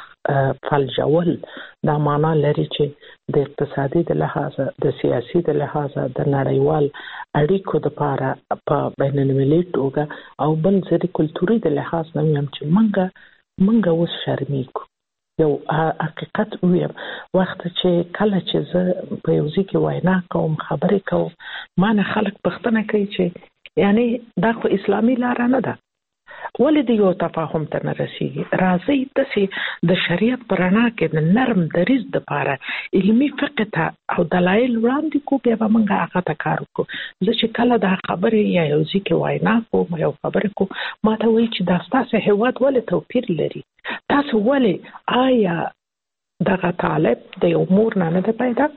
فلجول دا معنا لري چې د اقتصادي د لحاظه، د سیاسي د لحاظه، د نړیوال اړیکو دپاره په بین المللي توګه او بل زه د کلتوري د لحاظ نه ویم چې منګه منګه اوس شرمېږو. یو حقیقت ویم، وخت چې کله چې زه په یو ځای کې وینا کوم، خبرې کوم، ما نه خلک پوښتنه کوي چې یعنې دا خو اسلامي لاره نه ده، ولې د یو تفاهم ته نه رسیږي؟ راځئ داسې د شریعت په رڼا کې د نرم دریځ دپاره علمي فقه ته او دلایل وړاندې کړو، بیا به موږ هغه ته کار وکړو. زه چې کله دا خبرې یا یو ځای کې وینا کوم، یو خبرې کوم، ما ته وایي چې دا ستاسو هېواد ولې توپیر لري؟ تاسو ولې آیا دغه طالب د یو مور نه نه ده پیدا؟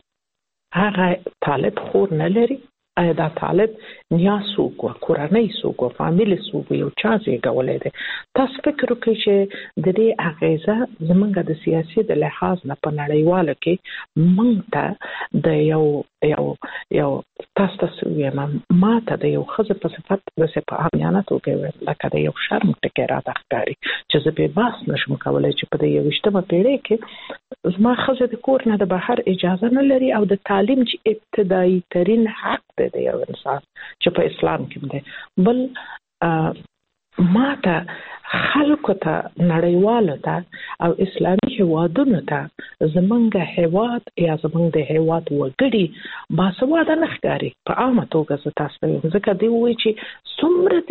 هغه طالب خور نه لري؟ آیا دا طالب نیا څوک و، کورنۍ څوک و، فامیل څوک و، یو چا زیږولی دی؟ تاسو فکر وکړئ چې د دې اغیزه زموږ د سیاسي د لحاظ نه په نړیواله کې موږ ته د یو یو یو تاسو ته ویم، ما ته د یو ښځې په صفت داسې په عامیانه توګه ویم لکه د یو شرم ټکی راته ښکاري چې زه بې باس نشم کولی چې په د یوویشتمه پیړۍ کې زما ښځه د کور نه د بهر اجازه نه لري او د تعلیم چې ابتدایي ترین حق دی د یو انسان چې په اسلام کې دی. بل ما ته خلکو ته، نړیوالو ته او اسلامي هیوادونو ته زمونږ هیواد یا زمونږ د هیواد وګړي باسواده نه ښکاري په عامه توګه. زه تاسو ته وایم ځکه دوی وایي چې څومره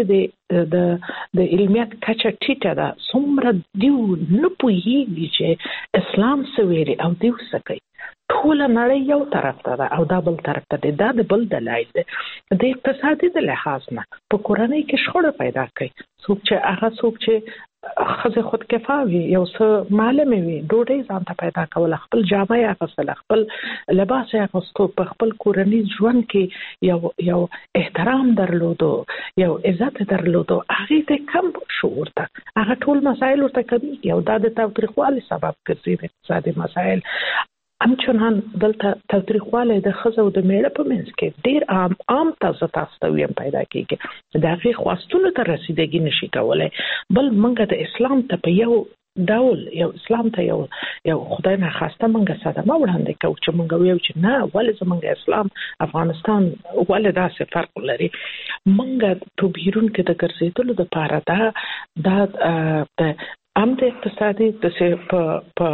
د د علمیت کچه ټیټه ده، څومره دوی نه پوهېږي چې اسلام څه ویلي او دوی څه کوي. ټوله نړۍ یو طرف ته ده او دا بل طرف ته دی. دا د بل دلایل دی. د اقتصادي د لحاظ نه په کورنۍ کې شخړه پیدا کوي. څوک چې هغه څوک چې ښځې خودکفا وي، یو څه معلمې وي، ډوډۍ ځان ته پیدا کوله، خپل جامه یې اخیستله، خپل لباس یې اخیستو، په خپل کورنیز ژوند کې یو یو احترام درلودو، یو عزت درلودو، هغې ته کم شعور ته هغه ټول مسایل ورته کمیږي او دا د تاوتریخوالي سبب ګرځي. د اقتصادي مسایل همچنان دلته تاوتریخوالی د ښځو د میړه په منځ کې ډېر عام عام ته زه تاسو ته ویم پیدا کېږي. د هغې خواستونو ته رسیدګي نشي کولی. بل موږ د اسلام ته په یو ډول یو اسلام ته یو یو خدای نه خواسته منګه صدمه وړاندې کوو چې منګه ویو چې نه ولې زمونږ اسلام افغانستان ولې داسې فرق لري. منګه په بیرون کې د ګرځېدلو دپاره دا دا د هم د اقتصادي داسې په په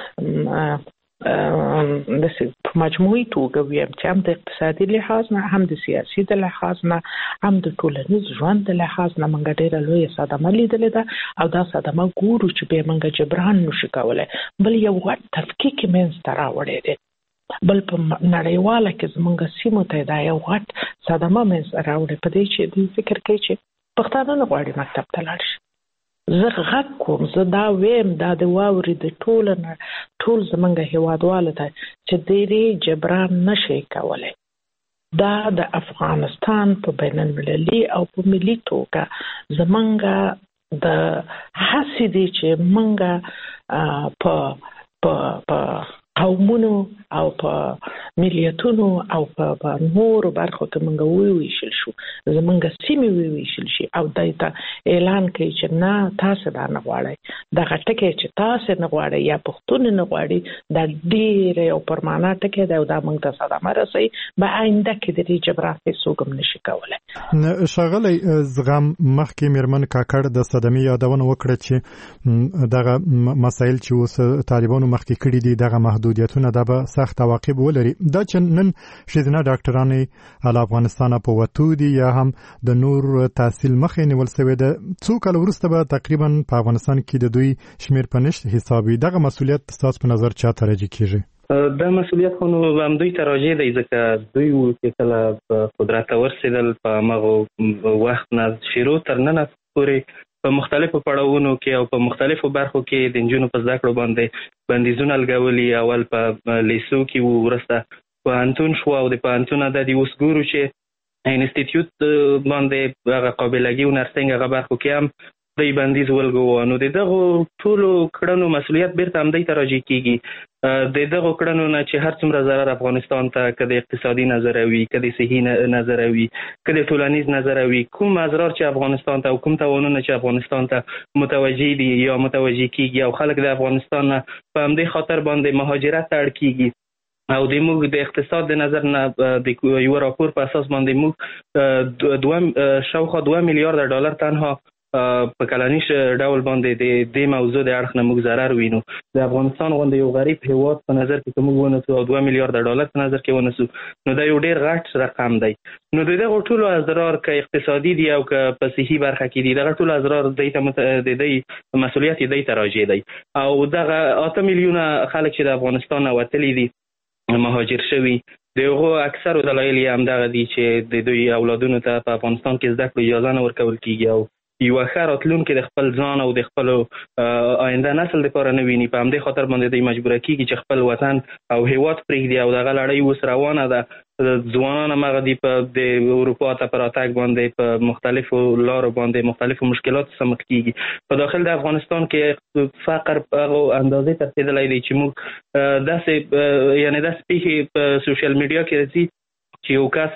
داسې په مجموعي توګه ویم چې هم د اقتصادي لحاظ نه هم د سیاسي د لحاظ نه هم د ټولنیز ژوند د لحاظ نه موږ ډېره لویه صدمه لیدلې ده او دا صدمه ګورو چې بیا موږ جبران نشو کولی. بل یو غټ تفکیک یې منځته راوړی دی، بل په نړیواله کې زموږ سیمو ته دا یو غټ صدمه منځته راوړی په دې چې دوی فکر کوي چې پښتانه نه غواړي مکتب ته لاړ شي. زه غږ کوم، زه دا ویم دا د واورې د ټول ټول زمونږ هیوادوالو ته چې دې جبران نشي کولی. دا د افغانستان په بین المللي او په ملي توګه زمونږ د هڅې دي چې مونږ په په په قومونو او په ملیتونو او په نورو برخو کې مونږ وویشل شو، زمونږ سیمې وویشل شي او دای ته اعلان کوي چې نه تاسو دا نه غواړئ، دغه ټکی چې تاسو نه غواړئ یا پښتون نه غواړي دا ډېر یو پرمانا ټکی دی او دا مونږ ته صدمه رسوي. به آینده کې د دې جبران هیڅوک هم نشي کولی. ښاغلی زغم مخکې میرمن کاکړ د صدمې یادونه وکړه چې دغه مسایل چې اوس طالبانو مخکې کړي دي دغه محدودیتونه دا به سخت عواقب ولري. دا چې نن ښځینه ډاکټرانې له افغانستانه په وتو دي یا هم د نور تحصیل مخې نیول سوی ده، څو کاله وروسته به تقریبا په افغانستان کې د دوی شمیر په نشت حسابي. دغه مسؤلیت ستاسو په نظر چا ته راجع کیږي؟ دا مسؤلیت خو نو همدوی ته راجع دی ځکه دوی و چې کله په قدرت ته ورسېدل په هماغو وخت نه شروع تر ننه پورې په مختلفو پړاوونو کې او په مختلفو برخو کې د نجونو په زده کړو باندې بندیزونه لګولي. اول په لیسو کې وو، وروسته پوهنتون شو او د پوهنتون د دې اوس ګورو چې انسټیټیوټ باندې هغه قابلګي او نرسنګ هغه برخو کې هم دوی بندیز ولګوه. نو د دغو ټولو کړنو مسؤلیت بیرته همدوی ته راجع کیږي. د دغو کړنو نه چې هر څومره ضرر افغانستان ته که د اقتصادي نظر وي، که د صحي نظر وي، که د ټولنیز نظر وي، کوم اضرار چې افغانستان ته او کوم تاوانونه چې افغانستان ته متوجه دي یا متوجه کیږي او خلک د افغانستان نه په همدې خاطر باندې مهاجرت ته اړ کیږي او د موږ د اقتصاد د نظر نه د یو راپور په اساس باندې موږ دوه شاوخوا دوه میلیارډ ډالر تنها په کلنیش ډول باندې د دې موضوع د اړخ نه موږ ضرر وینو. د افغانستان غوندې یو غریب هیواد په نظر کې موږ ونیسو او دوه میلیارډ ډالر په نظر کې ونیسو نو دا یو ډېر غټ رقم دی. نو د دغه ټولو اضرار که اقتصادي دي او که په صحي برخه کې دي دغه ټول اضرار دوی ته د دوی مسؤلیت دوی ته راجع دی او دغه اته میلیونه خلک چې د افغانستان نه وتلي دي مهاجر شوي د هغو اکثرو دلایل یې همدغه دي چې د دوی اولادونو ته په افغانستان کې زده کړو اجازه نه ورکول کېږي او یو ښه راتلونکی د خپل ځان او د خپل آینده نسل لپاره نه ویني. په همدې خاطر باندې دوی مجبوره کېږي چې خپل وطن او هیواد پرېږدي او دغه لړۍ اوس روانه ده. ځوانان همغه دي په د اروپا ته په راتګ باندې په مختلفو لارو باندې مختلفو مشکلاتو سره مخ کېږي. په داخل د افغانستان کې فقر په هغو اندازې ته رسېدلی دی چې موږ داسې یعنې داسې پېښې په سوشل میډیا کې راځي چې یو کس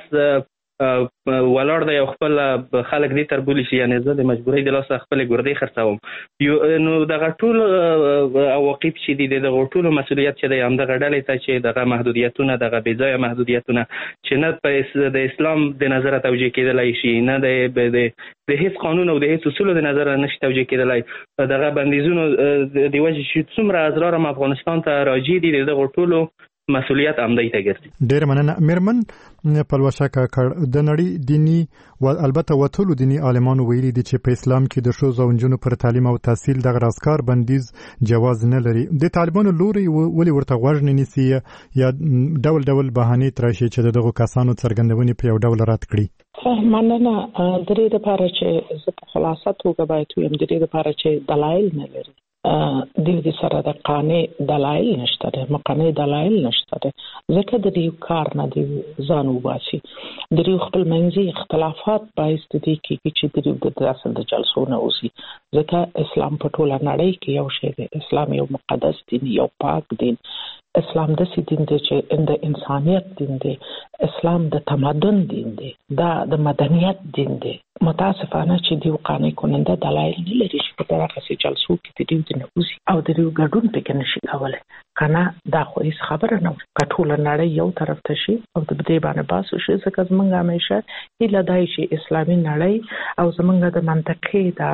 ولاړ دی او خپل خلک دې تر بولي چې یعنې زه د مجبورۍ د لاسه خپلې ګردې خرڅوم. نو دغه ټول عواقب چې دي د دغه ټولو مسؤلیت چې دی همدغه ډلې ته چې دغه محدودیتونه دغه بې ځایه محدودیتونه چې نه د اسلام د نظره توجیه کېدلی شي نه د د هیڅ قانون او د هیڅ اصولو د نظره نشي توجیه کېدلی دغه بندیزونو د وجې چې څومره اضرار هم افغانستان ته راجع دي د دغو ټولو مسؤلیت همدوی ته ګرځي. ډېر مننه. میرمن پلوشه کاکړ د نړۍ دیني او البته وټولو دیني عالمانو ویلي دي چې په اسلام کې د ښځو او نجونو پر تعلیم او تحصیل دغه راسکار بندیز جواز نه لري. د طالبانو لوري ولې ورته غوږ نه نیسي یا ډول ډول بهانې تراشي چې دغه کسانو څرګندونې په یو ډول رد کړي؟ مننه. د دې لپاره چې زه په خلاصه توګه باید ویم د دې لپاره چې دلایل نه لري. د دې سره د قانع دلایل نشته ده، مقنع دلایل نشته ده، ځکه د دې کار نه دی ځان وباسي. د دې خپل منځي اختلافات باعث دي کېږي چې د دې د اصل د جلسو نه اوسي، ځکه اسلام په ټوله نړۍ کې یو شی دی. اسلام یو مقدس دین، یو پاک دین. اسلام داسې دین دی چې د انسانیت دین دی. اسلام د تمدن دین دی، دا د مدنیت دین دی. متاسفانه چې دیو قانع کننده دلایل نه لري چې په دغه سي جلسو کې د دیو د نوځي او د دیو ګډون پکې نشي کولای. کنه دا خو هیڅ خبره نه وي. کټول نړۍ یو طرف ته شي او د دې باندې باسو شي ځکه زمونږ همیشه هیله دای شي اسلامي نړۍ او زمونږ د منطقې د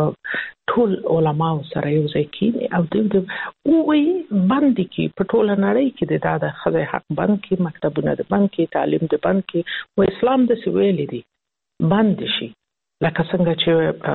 ټول علماء سره یو ځای کېني او دوی د اووی باندې کې په ټول نړۍ کې د دا د خدای حق بند کې مکتبونه د بند کې تعلیم د بند کې و اسلام د سویل دي بند شي لکه څنګه چې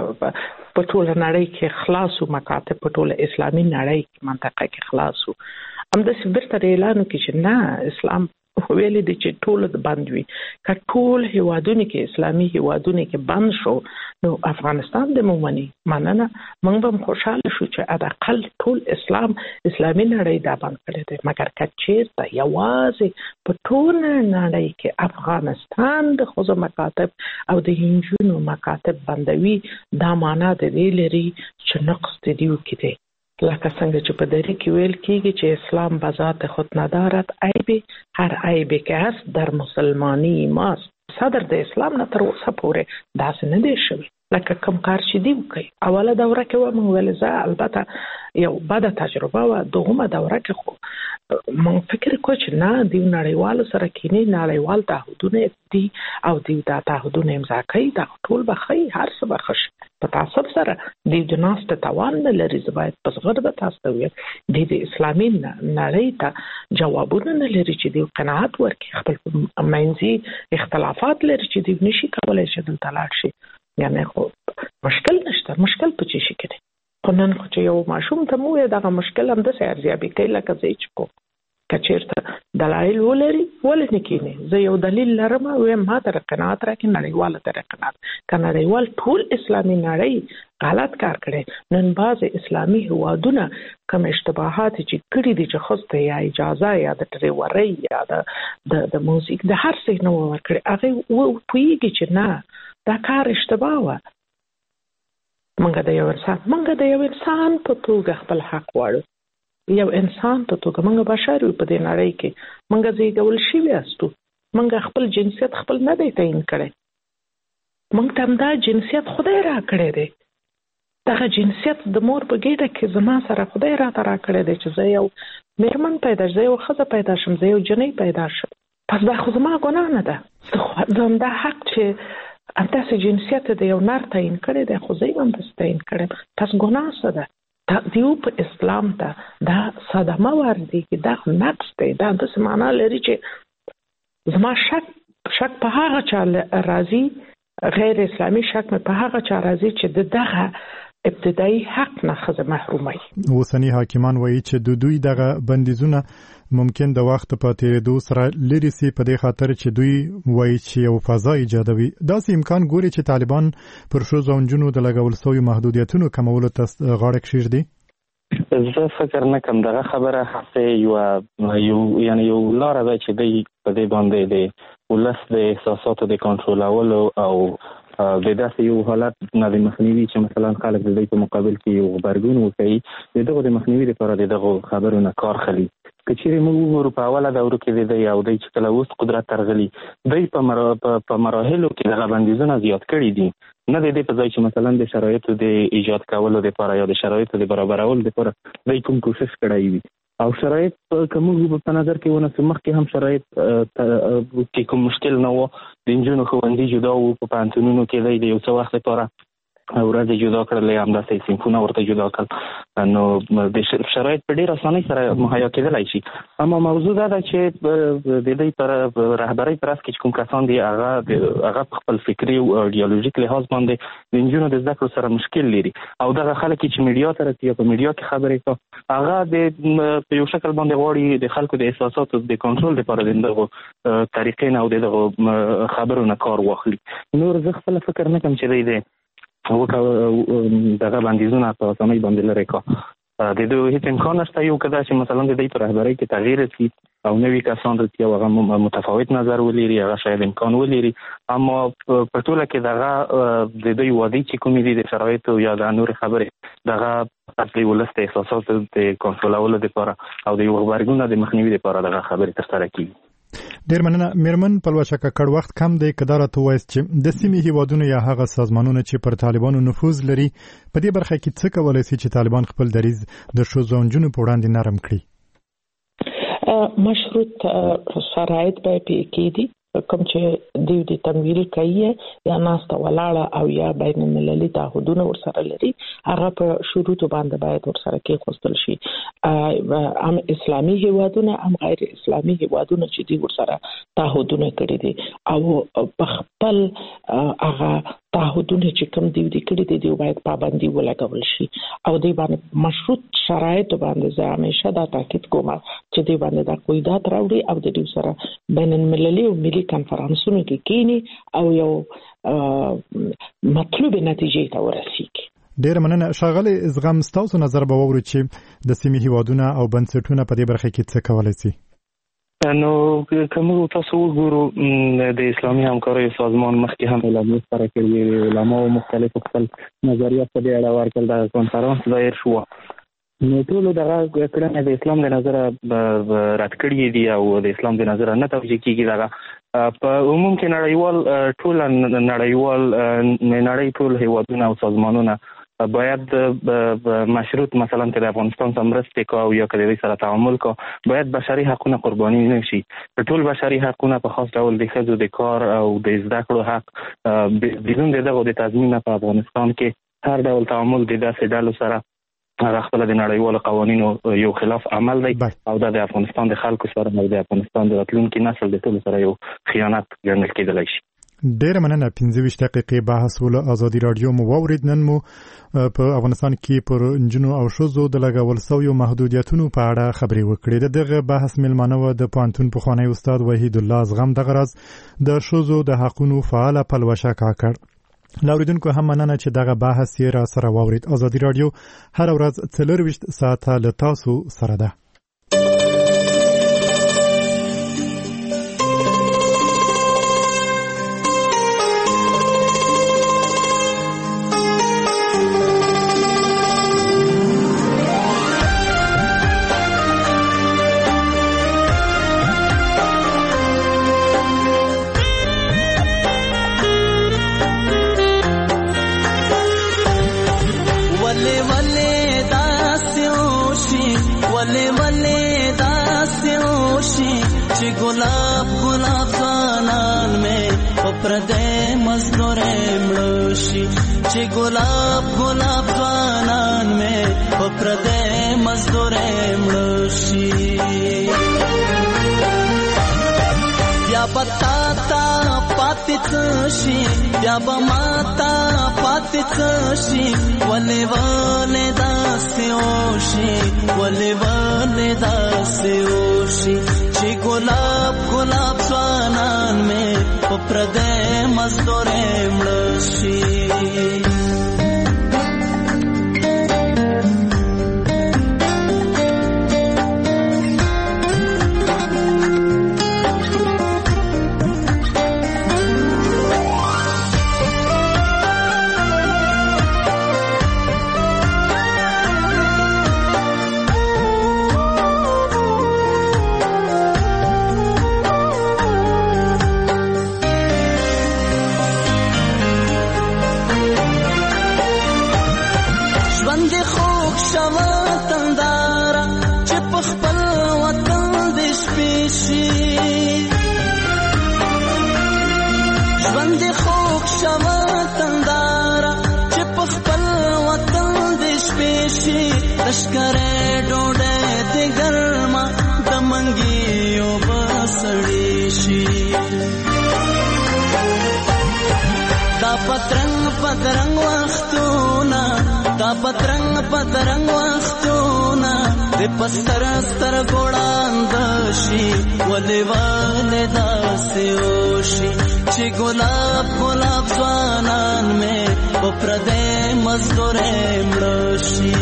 په ټول نړۍ کې خلاصو مکاتب په ټول اسلامي نړۍ کې منطقه کې خلاصو هم د سبرت اعلان کې چې نه اسلام ویل دي چې ټول د بند وي. که ټول هیوادونه کې اسلامي هیوادونه کې بند شو نو افغانستان د مومني مننه موږ به خوشاله شو چې اقل ټول اسلام اسلامي نړۍ دا بند کړی دی. مګر کچیر ته یوازې په ټول نړۍ کې افغانستان د خوځ مکاتب او د هنجونو مکاتب بندوي دا معنا د دې لري چې نقص دیو کې دی. لکه څنګه چې په دری کې ویل کېږي چې اسلام بذات خود ندارد عیب هر عیب که هست در مسلمانی ماست. صدر د اسلام نه تر اوسه پورې داسې نه دی شوی لکه کوم کار چې دی وکړي. اوله دوره کې و موږ ولې زه البته یو بده تجربه و. دوهمه دوره کې خو موږ فکر کوو چې نه دی نړیوال سره کینی نړیوال تعهدونه دي او دی دا تعهدونه امضا کوي دا ټول به خي هر څه به خش په تعصب سره دی د ناست توان نه لري. زبایت پس غړ به تاسو ته وي دی د اسلامي نړۍ ته جوابونه نه لري چې دی قناعت ورکړي. خپل منځي اختلافات لري چې دی نشي کولای چې دلته لاړ شي. یعنی خو مشکل نشته. مشکل په چی شي کې خو نن خو چې یو ماشوم ته مو دغه مشکل هم د ارزیابي کوي لکه زه چې کو کچیرته دلایل ولري ولې نه کینی. زه یو دلیل لرم او ما تر قناعت راکې نړیواله تر قناعت ک نړیوال ټول اسلامي نړۍ غلط کار کړي. نن باز اسلامي هوادونه کوم اشتباهات چې کړي دي چې خوسته یا اجازه یا د ټریوري یا د د موزیک د هر څه نو ورکړي هغه پویږي چې نه دا کار اشتباه و. منګه د یو انسان منګه د یو انسان په توګه خپل حق وړو. یو انسان ته توګه منګه بشر په دې نړۍ کې منګه زیږول شي وستو. منګه خپل جنسیت خپل نه دی تعین کړي. منګ ته دا جنسیت خدای را کړی دی. دغه جنسیت د مور په ګډه کې زما سره خدای را ترا کړی دی چې زه یو میرمن پیدا شم یو خزه پیدا شم زه یو جنۍ پیدا شم. پس دا خو زما ګناه نه ده. زه دا حق چې امتاسې جنسیت د یو نر تعین کړی دی خو زه یې هم داسې تعین کړی. پس ګناه څه ده؟ دیو په اسلام ته دا صدمه وردېږي. دا نقص دی. دا داسې معنا لري چې زما شک شک په هغه چا راځي غیر اسلامي شک مې په هغه چا راځي چې د دغه ابتدایي حق نه ښځه محروموي. اوسني حاکمان وایي چې د دوی دغه بندیزونه ممکن د وخت په تیریدو سره لري سي په دې خاطر چې دوی وایي چې یو فضا ایجادوي. داسې امکان ګوري چې طالبان پر ښځو او نجونو د لګول شویو محدودیتونو کمولو ته غاړه کېږدي. زه فکر نه کوم دغه خبره هڅه یو یو یعنی یو لاره ده چې دوی په دې باندې د ولس د احساساتو د کنټرولولو او د داسې یو حالت نه د مخنیوي چې مثلا خلک د دې په مقابل کې یو غبرګون وکړي د دغه د مخنیوي لپاره دغه خبرو نه کار خلی. کچېرې موږ وګورو په اوله دوره کې د یو دی چې کله اوس قدرت ترغلي دوی په مراحلو کې دغه بندیزونه زیات کړي دي. نه د دې په ځای چې مثلا د شرایطو د ایجاد کولو لپاره یا د شرایطو د برابرولو لپاره دوی کوم کوشش کړی وي او شرایط کوم په نظر کې ونه مخکې هم شرایط کې کوم مشکل نه و. د نجونو ښوونځي جدا وو په پوهنتونونو کې دی د یو څه وخت لپاره ورځ جدا کړل همداسې صنفونه ورته جدا کړل نو د شرایط په ډېر اسانۍ سره مهیا کېدلی شي. اما موضوع دا ده چې د دې پر رهبرۍ پر اساس کوم کسان دي هغه هغه خپل فکري او ایډیالوژیک لحاظ باندې د نجونو د زده کړو سره مشکل لري او دغه خلک چې میډیا ته راځي په میډیا کې خبرې کوي هغه د په یو شکل باندې غواړي د خلکو د احساساتو د کنټرول لپاره دغه طریقې نه او دغه خبرو نه کار واخلي. نور زه خپل فکر نه کوم چې دی دغه بندیزونه په اسانۍ باندې لري کا د دوی هیڅ امکان نشته یو کدا چې مثلا د دې پر رهبرۍ کې تغییر شي او نوې کسان چې هغه متفاوت نظر ولري هغه شاید امکان ولري. اما په ټوله کې دغه د دوی وادي چې کومې دي د شرایطو یا د نور خبرې دغه اصلي ولست احساسات د کنټرولولو لپاره او د یو غبرګون د مخنیوي لپاره دغه خبرې ترسره کیږي. ډیر مننه میرمن پلوشه ککړ وخت کم دی کدارت وایس چې د سیمې هیوادونو یا هغه سازمانونو چې پر طالبانو نفوذ لري په دې برخه کې څه کولای شي چې طالبان خپل دریځ د ښځو او نجونو په وړاندې نرم کړي؟ مشروط شرایط به پې کېدي کوم چې دوی د تمویل کوي یا ناسته ولاړه او یا بین المللي تعهدونه ورسره لري هغه په شروطو باندې باید ورسره کې خوستل شي. هم اسلامي هیوادونه هم غیر اسلامي هیوادونه چې دوی ورسره تعهدونه کړی دي او په خپل هغه تعهدونه چې کوم دی د کړي دي دوی باید پابندي ولګول شي او دوی باندې مشروط شرایط باندې زه همیشه دا تاکید کوم چې دوی باندې دا قاعدات راوړي او د دوی سره بین المللي او ملي کنفرانسونو کې کینی او یو مطلوب نتیجې ته ورسیږي. ډیر مننه ښاغلی زغم، ستاسو نظر به واورو چې د سیمې هیوادونه او بنسټونه په دې برخه کې څه کولی شي؟ نو کوم تاسو وګورو د اسلامي همکارۍ سازمان مخکې هم اعلامیه سره کړې علماو مختلف خپل نظریات په دې اړه ورکړل. د کنفرانس ظاهر شو نو ټول دغه کړنې د اسلام د نظر رد کړې دي او د اسلام د نظر نه توجیه کیږي. دغه په عموم کې نړیوال ټول نړیوال نړۍ ټول هیوادونه او سازمانونه باید مشروط مثلا که د افغانستان سره مرسته کوي او یا که د دې سره تعامل کوي باید بشري حقونه قرباني نشي. ټول بشري حقونه په خاص ډول د ښځو د کار او د زده کړو حق بدون دغه د تضمین په افغانستان کې هر ډول تعامل د داسې ډلو سره هغه خپل د نړیوالو قوانینو یو خلاف عمل دی او د افغانستان د خلکو سره او د افغانستان د راتلونکي نسل د ټول سره یو خیانت ګڼل کېدلی شي. ډیر مننه. پنځه ویشت دقیقې بحث ول ازادي رادیو مو واورید. نن مو په افغانستان کې پر انجونو او ښځو د لګول شویو محدودیتونو په اړه خبرې وکړې. دغه بحث ملمانه و د پوهنتون پخوانی استاد وحید الله زغم دغه راز د ښځو د حقونو فعال پلوشه کاکړ. لاوریدونکو هم مننه چې دغه بحث یې را سره واورید. ازادي رادیو هر ورځ څلور ویشت ساعته له تاسو سره ده. Gulab gulab ځوانان مې په پردې مزدورې مړوشي چې ګلاب ګلاب ځوانان مې په پردې مزدورې مړوشي بیا پتا تا پاتې شي بیا به ماتا پاتې شي ولې ولې داسې وشي ولې ولې داسې وشي چې ګلاب ګلاب ځوانان مې په پردې مزدورې مړه شي. لشکره ډوډۍ د ګرما د منګیو بسړی شي دا پترنګ پترنګ وختونه دا پترنګ پترنګ وختونه د پستر ستر ګوړاند شي ولې ولې داسې وشي چې ګلاب ګلاب ځوانان مې په پردې مزدورې مړه شي.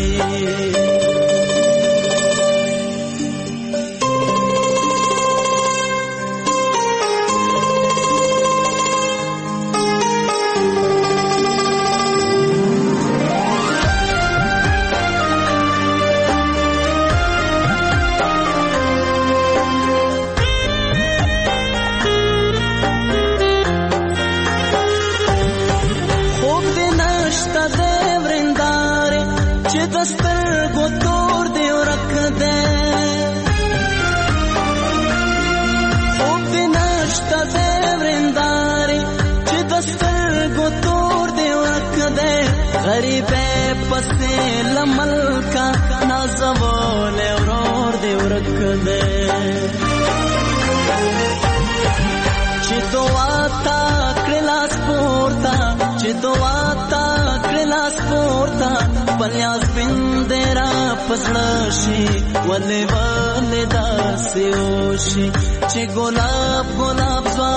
نشته زیورندارې چې د سترګو تور دې ورک دی غریبې پسې له ملکه نازولی ورور دې ورک دی چې دعا تا کړې لاس پورته چې دعا تا کړې لاس پورته بلیاز بندې را پزړه شي ولې ولې داسې وشي چې ګلاب ګلاب